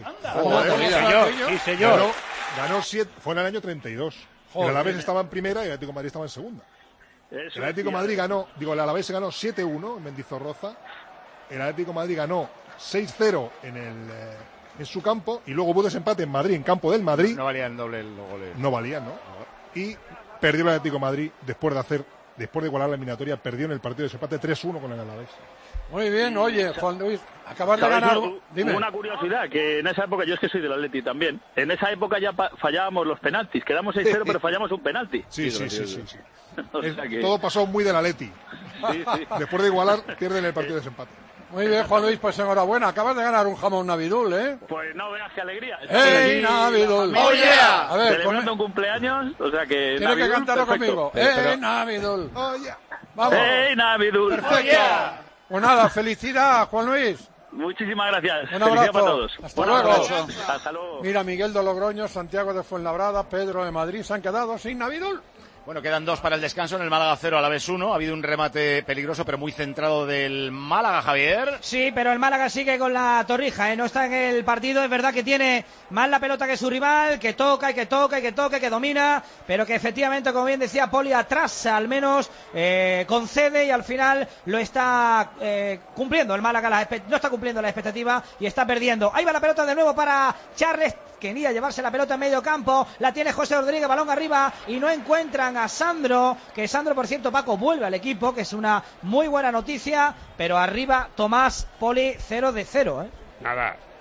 Sí, señor.
Ganó 7, fue en el año 32.
Joder.
El Alavés estaba en primera y el Atlético de Madrid estaba en segunda.
Eso
El Atlético de Madrid el Alavés ganó 7-1 en Mendizorroza. El Atlético de Madrid ganó 6-0 en su campo y luego hubo desempate en Madrid, en campo del Madrid.
No valían doble los goles.
No valían, ¿no? Y perdió el Atlético de Madrid después de igualar la eliminatoria, perdió en el partido de desempate 3-1 con el Alavés.
Muy bien, oye, Juan Luis, acabas de ganar. Dime.
Una curiosidad, que en esa época, yo es que soy del Atleti también, en esa época ya fallábamos los penaltis, quedamos 6-0 pero fallamos un penalti.
Sí.
O sea que-
Todo pasó muy del Atleti.
Sí.
Después de igualar, pierden el partido de desempate.
Muy bien, Juan Luis, pues enhorabuena. Acabas de ganar un jamón Navidul, ¿eh?
Pues no veas qué alegría.
¡Ey, Navidul!
¡Oh,
yeah! A ver,
celebrando un cumpleaños, o sea que...
tiene que
Navidul,
cantarlo
perfecto.
conmigo. ¡Ey, Navidul!
Oh, yeah.
Vamos.
¡Ey, Navidul!
Perfecto. Pues nada, felicidad, Juan Luis.
Muchísimas gracias.
Un
Felicidad
abrazo.
para todos.
Hasta
Un
luego.
abrazo. Hasta luego.
Mira, Miguel de Logroño, Santiago de Fuenlabrada, Pedro de Madrid se han quedado sin Navidul.
Bueno, quedan 2 para el descanso. En el Málaga 0, Alavés 1. Ha habido un remate peligroso, pero muy centrado del Málaga, Javier.
Sí, pero el Málaga sigue con la torrija, ¿eh? No está en el partido. Es verdad que tiene más la pelota que su rival, que toca y que toca y que toca y que domina, pero que efectivamente, como bien decía Poli, atrás al menos concede y al final lo está cumpliendo. El Málaga no está cumpliendo la expectativa y está perdiendo. Ahí va la pelota de nuevo para Charles. Quería llevarse la pelota en medio campo, la tiene José Rodríguez, balón arriba y no encuentran a Sandro, que Sandro, por cierto, Paco, vuelve al equipo, que es una muy buena noticia, pero arriba Tomás Poli 0-0, ¿eh?
Nada.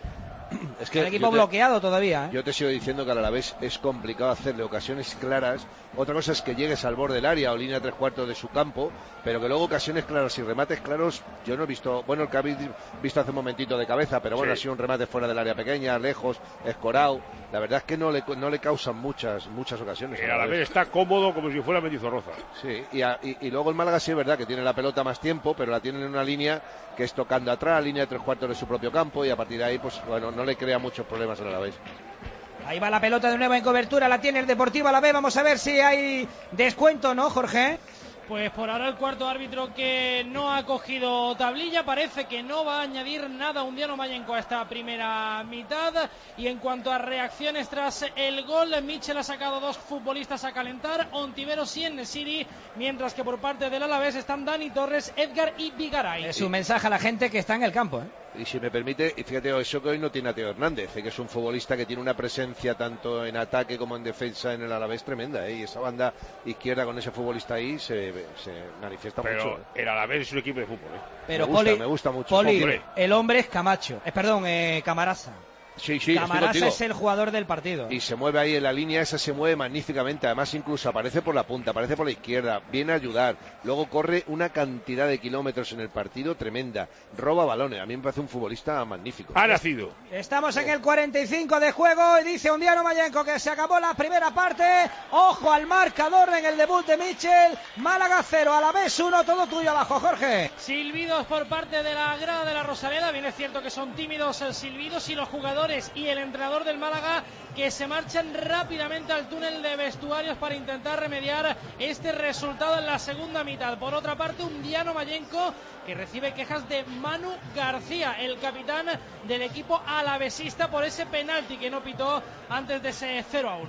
Es que
el equipo bloqueado todavía.
Yo te sigo diciendo que al Alavés es complicado hacerle ocasiones claras. Otra cosa es que llegues al borde del área o línea 3/4 de su campo, pero que luego ocasiones claras y remates claros, yo no he visto. Bueno, el que habéis visto hace un momentito de cabeza, pero bueno, ha sido un remate fuera del área pequeña, lejos, escorado. La verdad es que no le causan muchas ocasiones.
El Alavés está cómodo como si fuera Mendizorroza.
Sí, y luego el Málaga sí es verdad que tiene la pelota más tiempo, pero la tienen en una línea que es tocando atrás, línea 3/4 de su propio campo, y a partir de ahí, pues bueno, no le crea muchos problemas al Alavés.
Ahí va la pelota de nuevo en cobertura, la tiene el Deportivo Alavés. Vamos a ver si hay descuento, ¿no, Jorge?
Pues por ahora el cuarto árbitro que no ha cogido tablilla, parece que no va a añadir nada Undiano Mayenco a esta primera mitad. Y en cuanto a reacciones tras el gol, Michel ha sacado 2 futbolistas a calentar, Ontiveros y En-Nesyri, mientras que por parte del Alavés están Dani Torres, Edgar y Vigaray.
Es un mensaje a la gente que está en el campo,
Y si me permite, y fíjate, eso que hoy no tiene a Teo Hernández, que es un futbolista que tiene una presencia tanto en ataque como en defensa en el Alavés tremenda, y esa banda izquierda con ese futbolista ahí se manifiesta
pero
mucho.
El Alavés es un equipo de fútbol.
Pero
me gusta mucho.
Poli, el hombre es Camacho, Camarasa.
Sí,
Camarasa es el jugador del partido.
Y se mueve ahí en la línea, esa se mueve magníficamente. Además, incluso aparece por la punta, aparece por la izquierda, viene a ayudar. Luego corre una cantidad de kilómetros en el partido tremenda. Roba balones. A mí me parece un futbolista magnífico.
Ha nacido.
Estamos en el 45 de juego y dice Undiano Mayenco que se acabó la primera parte. Ojo al marcador en el debut de Michel. Málaga 0, Alavés 1. Todo tuyo abajo, Jorge.
Silbidos por parte de la grada de la Rosaleda. Bien es cierto que son tímidos silbidos y los jugadores y el entrenador del Málaga que se marchan rápidamente al túnel de vestuarios para intentar remediar este resultado en la segunda mitad. Por otra parte, Undiano Mayenco que recibe quejas de Manu García, el capitán del equipo alavesista, por ese penalti que no pitó antes de ese 0-1.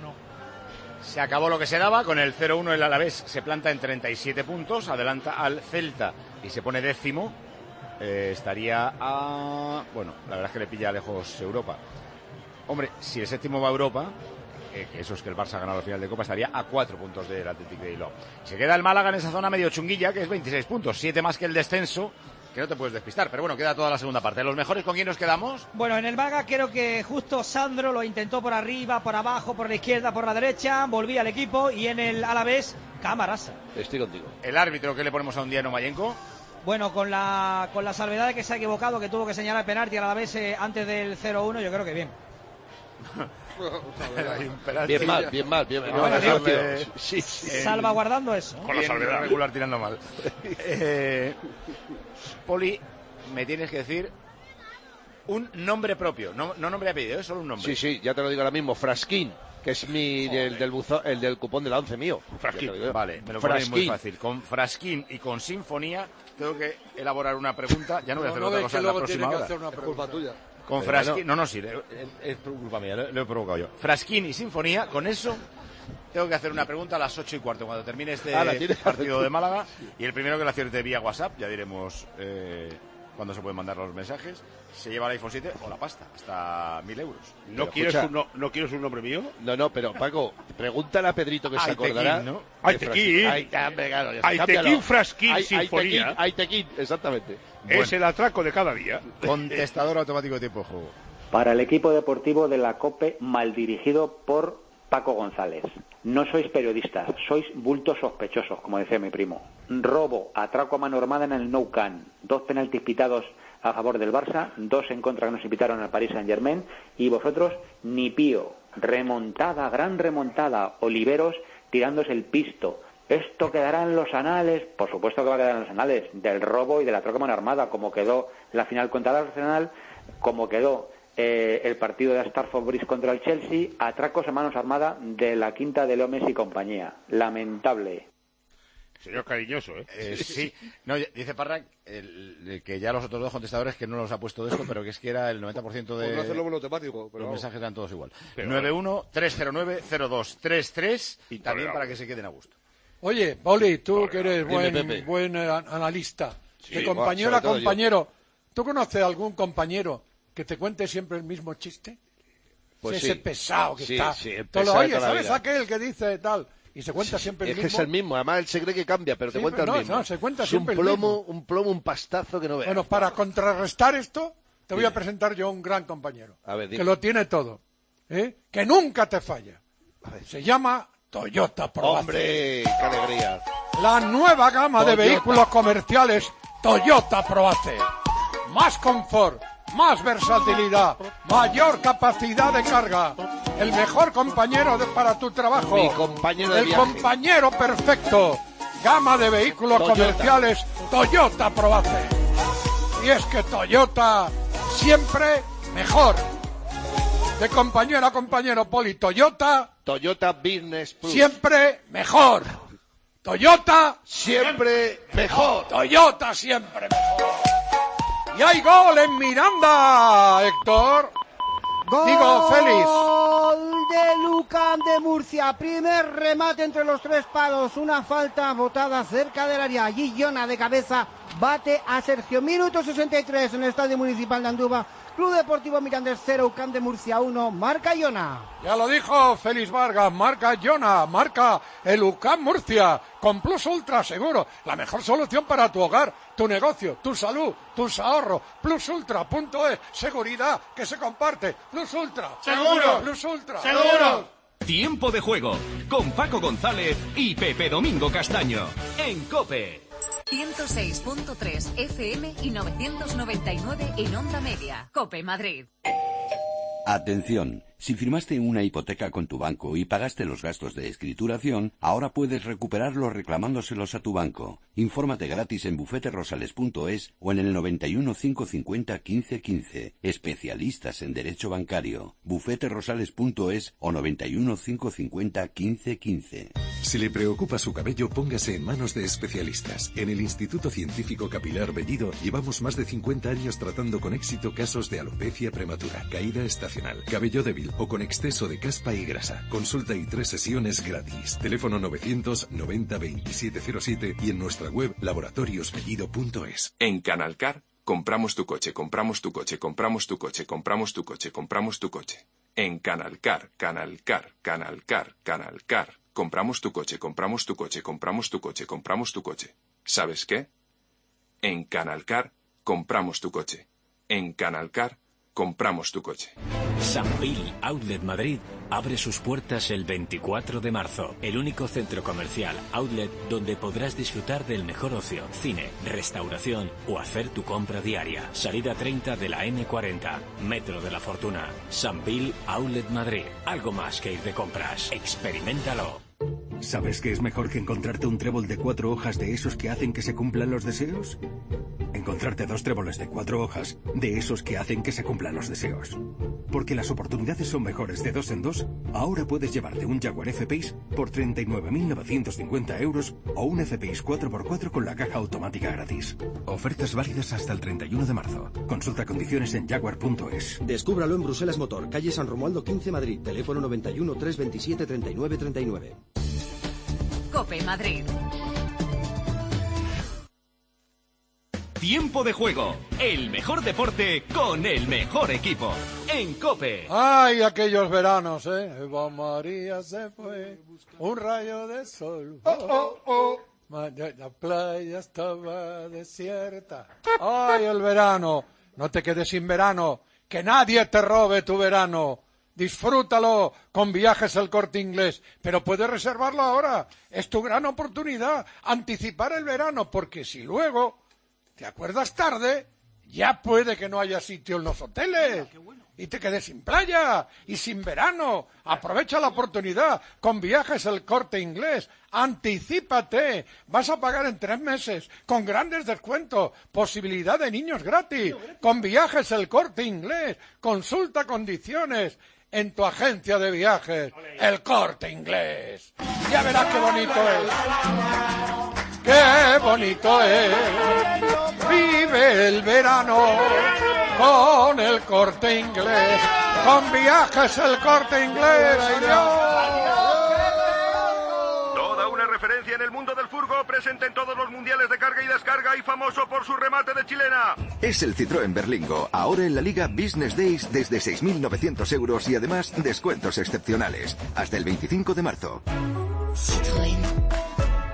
Se acabó lo que se daba, con el 0-1 el Alavés se planta en 37 puntos, adelanta al Celta y se pone 10º. Estaría a... Bueno, la verdad es que le pilla lejos Europa. Hombre, si el 7º va a Europa, que eso es que el Barça ha ganado la final de Copa, estaría a 4 puntos del Athletic de Bilbao. Se queda el Málaga en esa zona medio chunguilla, que es 26 puntos, 7 más que el descenso, que no te puedes despistar. Pero bueno, queda toda la segunda parte. ¿Los mejores con quién nos quedamos?
Bueno, en el Málaga creo que justo Sandro lo intentó por arriba, por abajo, por la izquierda, por la derecha, volvía al equipo, y en el Alavés, Camarasa.
Estoy contigo.
¿El árbitro qué le ponemos a Undiano Mayenco?
Bueno, con la salvedad de que se ha equivocado, que tuvo que señalar penalti a la vez antes del 0-1, yo creo que bien.
Bien mal.
Sí. Salvaguardando eso.
Con la salvedad.
Regular tirando mal. Poli, me tienes que decir un nombre propio, no nombre y apellido, solo un nombre.
Sí, ya te lo digo ahora mismo, Frasquín, que es el del cupón de la 11 mío.
Frasquín. Vale, me lo ponéis muy fácil. Con Frasquín y con Sinfonía tengo que elaborar una pregunta. Ya no voy a hacer otra cosa en la próxima hora.
Es culpa tuya.
Con Frasquín, es culpa mía, lo he provocado yo. Frasquín y Sinfonía, con eso tengo que hacer una pregunta a las 8:15 cuando termine este partido de Málaga. Y el primero que lo acierte vía WhatsApp, ya diremos cuándo se pueden mandar los mensajes, se lleva el iPhone 7 o la pasta, hasta 1.000 euros.
¿No quieres un nombre mío?
No, pero Paco, pregúntale a Pedrito que se acordará.
¿no? Aitequín, Frasquín, Sinfonía.
Aitequín, exactamente.
Es el atraco de cada día.
Contestador automático de tiempo de juego.
Para el equipo deportivo de la COPE, mal dirigido por Paco González. No sois periodistas, sois bultos sospechosos, como decía mi primo. Robo, atraco a mano armada en el Nou Camp, 2 penaltis pitados a favor del Barça, 2 en contra que nos invitaron al Paris Saint-Germain, y vosotros ni pío. Remontada, gran remontada, Oliveros tirándose el pisto. Esto quedará en los anales, por supuesto que va a quedar en los anales, del robo y del atraco a mano armada, como quedó la final contra el Arsenal, como quedó el partido de Stamford Bridge contra el Chelsea, atracos a manos armadas de la quinta de Leo Messi y compañía. Lamentable.
Señor cariñoso,
sí. No, dice Parra que ya los otros 2 contestadores que no los ha puesto de esto, pero que es que era el 90% de
no hacerlo monotemático, pero
los mensajes eran todos igual. 91-309-0233 y también para que se queden a gusto.
Oye, Poli, tú que eres buen analista, de compañero a compañero, ¿tú conoces algún compañero que te cuente siempre el mismo chiste?
Pues
ese pesado que está. Oye, ¿sabes aquel que dice tal? Y se cuenta siempre el mismo.
Es que es el mismo, además él se cree que cambia, pero te cuenta el mismo.
No, se cuenta siempre el
mismo. Un pastazo que no veas.
Bueno, para contrarrestar esto, te voy a presentar yo a un gran compañero.
A ver,
que lo tiene todo. Que nunca te falla. Se llama Toyota Proace.
¡Hombre! ¡Qué alegría!
La nueva gama
Toyota.
de vehículos comerciales Toyota Proace. Más confort, más versatilidad, mayor capacidad de carga. El mejor compañero para tu trabajo.
Mi compañero de
El
viaje.
compañero perfecto. Gama de vehículos
Toyota.
comerciales Toyota Proace. Y es que Toyota siempre mejor. De compañero a compañero, Poli, Toyota
Business Plus.
siempre mejor. Toyota
siempre mejor.
Toyota siempre mejor. Y hay gol en Miranda, Héctor. Digo, Félix.
Gol de Lucán de Murcia. Primer remate entre los tres palos. Una falta botada cerca del área. Allí Jona de cabeza bate a Sergio. Minuto 63 en el Estadio Municipal de Andúba. Club Deportivo Mirandés 0, UCAM de Murcia 1. Marca Jona.
Ya lo dijo Félix Vargas, marca Jona, marca el UCAM Murcia, con Plus Ultra Seguro, la mejor solución para tu hogar, tu negocio, tu salud, tus ahorros. Plusultra.es, seguridad que se comparte. Plus Ultra,
¡Seguro!
Plus Ultra,
¡Seguro! Tiempo de juego con Paco González y Pepe Domingo Castaño en COPE.
106.3 FM y 999 en Onda Media. COPE Madrid.
Atención, si firmaste una hipoteca con tu banco y pagaste los gastos de escrituración, ahora puedes recuperarlos reclamándoselos a tu banco. Infórmate gratis en bufeterosales.es o en el 91 550 15 15. Especialistas en Derecho Bancario. bufeterosales.es o 91 550 15 15.
Si le preocupa su cabello, póngase en manos de especialistas. En el Instituto Científico Capilar Bellido llevamos más de 50 años tratando con éxito casos de alopecia prematura, caída estacional, cabello débil o con exceso de caspa y grasa. Consulta y 3 sesiones gratis. Teléfono 990 2707 y en nuestra web laboratoriosbellido.es.
En Canalcar, compramos tu coche, compramos tu coche, compramos tu coche, compramos tu coche, compramos tu coche. En Canalcar, Canalcar, Canalcar, Canalcar. Compramos tu coche, compramos tu coche, compramos tu coche, compramos tu coche. ¿Sabes qué? En Canalcar, compramos tu coche. En Canalcar, compramos tu coche.
Sambil Outlet Madrid abre sus puertas el 24 de marzo. El único centro comercial outlet donde podrás disfrutar del mejor ocio, cine, restauración o hacer tu compra diaria. Salida 30 de la N40, Metro de la Fortuna. Sambil Outlet Madrid. Algo más que ir de compras. Experiméntalo.
¿Sabes qué es mejor que encontrarte un trébol de 4 hojas de esos que hacen que se cumplan los deseos? Encontrarte 2 tréboles de 4 hojas de esos que hacen que se cumplan los deseos. Porque las oportunidades son mejores de 2 en 2, ahora puedes llevarte un Jaguar F-Pace por 39.950 euros o un F-Pace 4x4 con la caja automática gratis. Ofertas válidas hasta el 31 de marzo. Consulta condiciones en jaguar.es.
Descúbralo en Bruselas Motor, calle San Romualdo 15 Madrid, teléfono 91 327 39 39.
COPE Madrid.
Tiempo de juego, el mejor deporte con el mejor equipo. En COPE.
Ay, aquellos veranos, Eva María se fue, un rayo de sol. La playa estaba desierta. Ay, el verano. No te quedes sin verano. Que nadie te robe tu verano. Disfrútalo con Viajes El Corte Inglés, pero puedes reservarlo ahora. Es tu gran oportunidad, anticipar el verano, porque si luego te acuerdas tarde, ya puede que no haya sitio en los hoteles y te quedes sin playa y sin verano. Aprovecha la oportunidad con Viajes El Corte Inglés. Anticípate. Vas a pagar en 3 meses con grandes descuentos. Posibilidad de niños gratis con Viajes El Corte Inglés. Consulta condiciones en tu agencia de viajes, El Corte Inglés. Ya verás qué bonito es. ¡Qué bonito es! Vive el verano con El Corte Inglés. Con Viajes El Corte Inglés.
Toda una referencia en el mundo del furgo, presente en todos los mundiales de carga y descarga y famoso por su remate de chilena.
Es el Citroën Berlingo, ahora en la Liga Business Days desde 6.900 euros y además descuentos excepcionales. Hasta el 25 de marzo.
Citroën.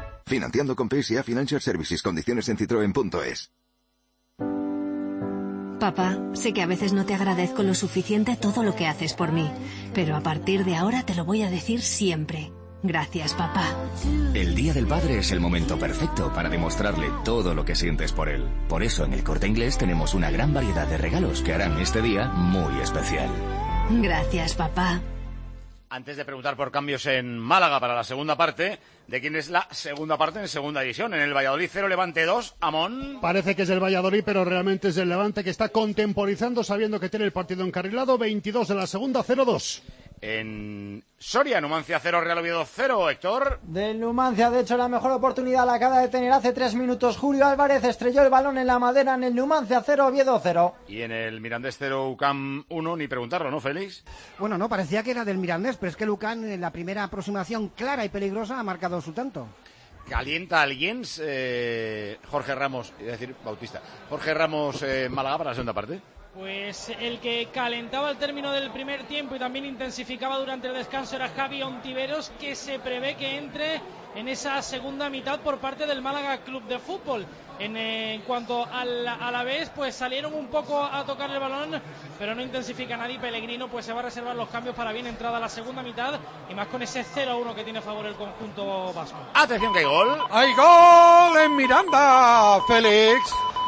Financiando con PSA Financial Services. Condiciones en citroen.es.
Papá, sé que a veces no te agradezco lo suficiente todo lo que haces por mí, pero a partir de ahora te lo voy a decir siempre. Gracias, papá.
El Día del Padre es el momento perfecto para demostrarle todo lo que sientes por él. Por eso en El Corte Inglés tenemos una gran variedad de regalos que harán este día muy especial.
Gracias, papá.
Antes de preguntar por cambios en Málaga para la segunda parte, ¿de quién es la segunda parte en segunda división? En el Valladolid 0, Levante 2, Amón.
Parece que es el Valladolid, pero realmente es el Levante que está contemporizando, sabiendo que tiene el partido encarrilado. 22 de la segunda, 0-2.
En Soria, Numancia 0, Real Oviedo 0, Héctor.
Del Numancia, de hecho, la mejor oportunidad la acaba de tener hace 3 minutos. Julio Álvarez estrelló el balón en la madera en el Numancia 0, Oviedo 0.
Y en el Mirandés 0, UCAM 1, ni preguntarlo, ¿no, Félix?
Bueno, no, parecía que era del Mirandés, pero es que el UCAM en la primera aproximación clara y peligrosa ha marcado su tanto.
¿Calienta alguien? Jorge Ramos, iba a decir Bautista. Jorge Ramos, Málaga para la segunda parte.
Pues el que calentaba al término del primer tiempo y también intensificaba durante el descanso era Javi Ontiveros, que se prevé que entre en esa segunda mitad por parte del Málaga Club de Fútbol. En cuanto al Alavés, pues salieron un poco a tocar el balón, pero no intensifica nadie. Pellegrino pues se va a reservar los cambios para bien entrada a la segunda mitad, y más con ese 0-1 que tiene a favor el conjunto vasco.
Atención que hay gol.
¡Hay gol en Miranda, Félix!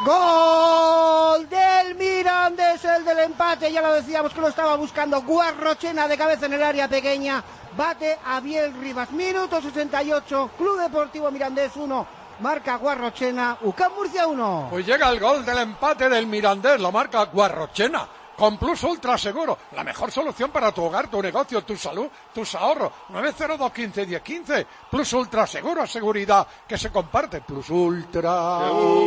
Gol del Mirandés, el del empate, ya lo decíamos que lo estaba buscando Guarrochena de cabeza en el área pequeña, bate a Biel Rivas, minuto 68, Club Deportivo Mirandés 1, marca Guarrochena, UCAM Murcia 1.
Pues llega el gol del empate del Mirandés, lo marca Guarrochena. Con Plus Ultra Seguro, la mejor solución para tu hogar, tu negocio, tu salud, tus ahorros. 902151015. Plus Ultra Seguro, seguridad que se comparte. Plus Ultra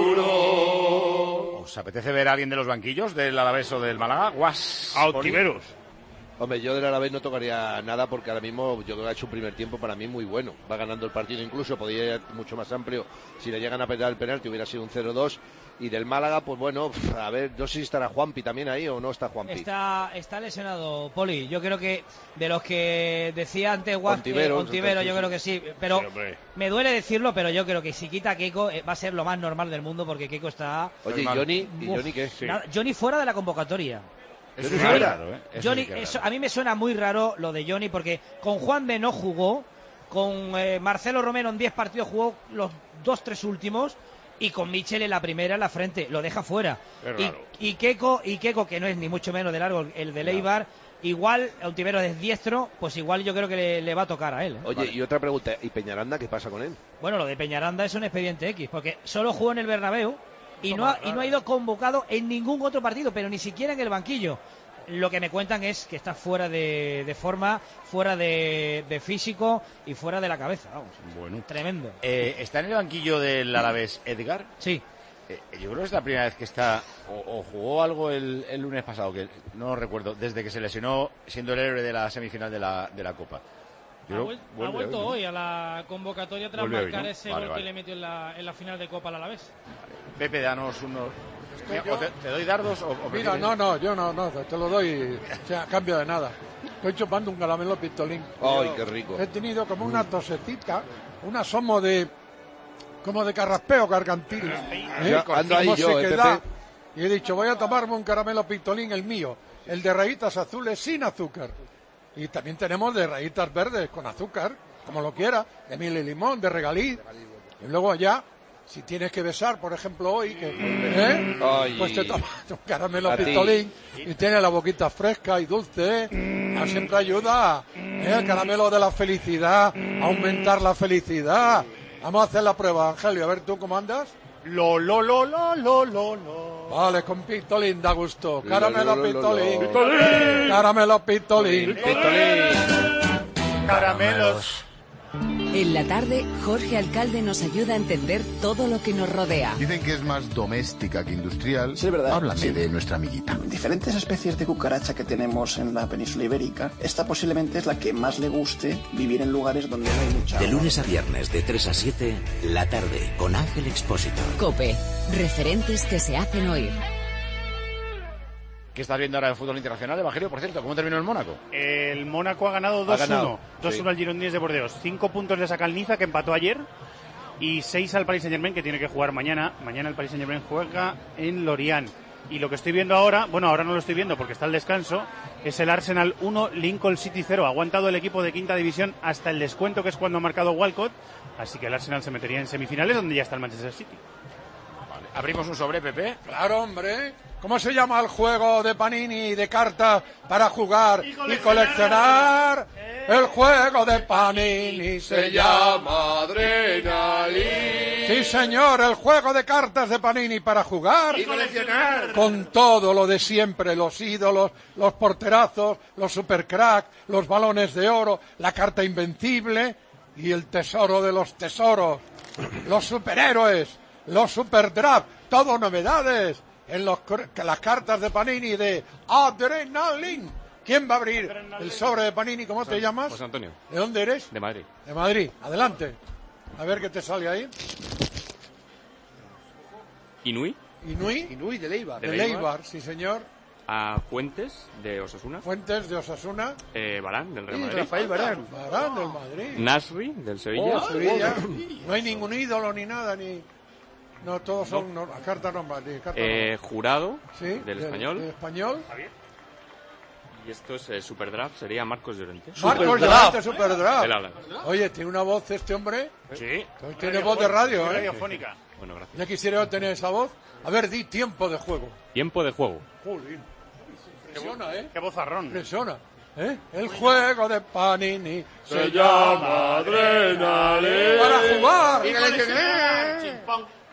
Seguro.
¿Os apetece ver a alguien de los banquillos del Alavés o del Málaga?
A Ontiveros.
Hombre, yo del Alavés no tocaría nada porque ahora mismo yo creo que ha hecho un primer tiempo para mí muy bueno. Va ganando el partido, incluso podría ir mucho más amplio. Si le llegan a pegar el penalti hubiera sido un 0-2. Y del Málaga, pues bueno, a ver, no sé si estará Juanpi también ahí o no está Juanpi.
Está lesionado, Poli. Yo creo que de los que decía antes
Ontiveros,
yo creo que sí. Pero me duele decirlo, pero yo creo que si quita a Keiko va a ser lo más normal del mundo, porque Keiko está...
Oye, ¿y Johnny qué?
Sí. Johnny fuera de la convocatoria.
Eso es raro, ¿eh?
Johnny, a mí me suena muy raro lo de Johnny, porque con Juanbe no jugó, con Marcelo Romero en 10 partidos jugó los 2-3 últimos, y con Michel en la primera en la frente, lo deja fuera. Y Keiko, que no es ni mucho menos de largo el de Leibar, igual Ontiveros es diestro, pues igual yo creo que le va a tocar a él.
Oye, vale. Y otra pregunta, ¿y Peñaranda qué pasa con él?
Bueno, lo de Peñaranda es un expediente X, porque solo jugó en el Bernabéu y no ha ido convocado en ningún otro partido, pero ni siquiera en el banquillo. Lo que me cuentan es que está fuera de forma, fuera de físico y fuera de la cabeza. Vamos, bueno, tremendo.
¿Está en el banquillo del Alavés Edgar?
Sí.
Yo creo que es la primera vez que está, o jugó algo el lunes pasado, que no lo recuerdo, desde que se lesionó siendo el héroe de la semifinal de la Copa.
Ha vuelto hoy a la convocatoria tras marcar ese gol que le metió en la final de Copa al Alavés.
Pepe, danos unos... ¿Te doy dardos o
mira, yo no, te lo doy, o sea, a cambio de nada. Estoy chupando un caramelo pistolín.
¡Ay, qué rico!
He tenido como una tosecita, un asomo como de carraspeo gargantil.
Ando ahí yo,
sequedad, y he dicho, voy a tomarme un caramelo pistolín, el mío, el de rayitas azules sin azúcar. Y también tenemos de rayitas verdes con azúcar, como lo quiera, de miel y limón, de regaliz. Y luego ya, si tienes que besar, por ejemplo, hoy, pues te tomas un caramelo pistolín y tienes la boquita fresca y dulce. Siempre ayuda el caramelo de la felicidad, a aumentar la felicidad. Vamos a hacer la prueba, Angelio, a ver tú cómo andas.
Lo.
Vale, con pistolín da gusto. Caramelo pistolín. Caramelo pistolín.
Caramelos.
En la tarde, Jorge Alcalde nos ayuda a entender todo lo que nos rodea.
Dicen que es más doméstica que industrial.
Sí, es verdad.
Háblame de nuestra amiguita.
Diferentes especies de cucaracha que tenemos en la península ibérica, esta posiblemente es la que más le guste vivir en lugares donde no hay mucha agua.
De lunes a viernes, de 3 a 7, la tarde, con Ángel Expósito.
COPE, referentes que se hacen oír.
¿Qué estás viendo ahora en fútbol internacional, Evangelio? Por cierto, ¿cómo terminó el Mónaco?
El Mónaco ha ganado 2-1. 2-1 al Girondins de Burdeos. 5 puntos le saca el Niza, que empató ayer. Y 6 al Paris Saint-Germain, que tiene que jugar mañana. Mañana el Paris Saint-Germain juega en Lorient. Y lo que estoy viendo ahora, bueno, ahora no lo estoy viendo porque está el descanso, es el Arsenal 1, Lincoln City 0. Ha aguantado el equipo de quinta división hasta el descuento, que es cuando ha marcado Walcott. Así que el Arsenal se metería en semifinales, donde ya está el Manchester City.
Vale. ¿Abrimos un sobre, Pepe?
Claro, hombre. ¿Cómo se llama el juego de Panini de cartas para jugar y coleccionar? El juego de Panini se llama Adrenalina. Sí, señor, el juego de cartas de Panini para jugar
y coleccionar.
Con todo lo de siempre, los ídolos, los porterazos, los supercracks, los balones de oro, la carta invencible y el tesoro de los tesoros, los superhéroes, los superdraft, todo novedades en las cartas de Panini de Adrenalin. ¿Quién va a abrir el sobre de Panini? ¿Cómo te llamas?
José Antonio.
¿De dónde eres?
De Madrid.
De Madrid. Adelante. A ver qué te sale ahí.
Inui.
Inui de Leibar. De Leibar, sí señor.
A Fuentes de Osasuna.
Fuentes de Osasuna.
Barán del Real Madrid.
Rafael Barán. Barán del Madrid.
Nasri del Sevilla.
Sevilla. No hay ningún ídolo ni nada ni. No, todos son cartas nombradas.
Jurado,
sí,
del Español.
Del Español.
Y esto es Superdraft, sería Marcos Llorente.
Marcos Llorente, Superdraft.
Él habla.
Oye, ¿tiene una voz este hombre?
Sí.
Tiene voz de radio,
radiofónica.
Bueno, gracias.
Ya quisiera tener esa voz. A ver, di tiempo de juego.
Tiempo de juego.
Jolín. Impresiona, ¿eh?
Qué vozarrón.
Impresiona. El juego de Panini
se llama Adrenalina.
Para jugar
y coleccionar.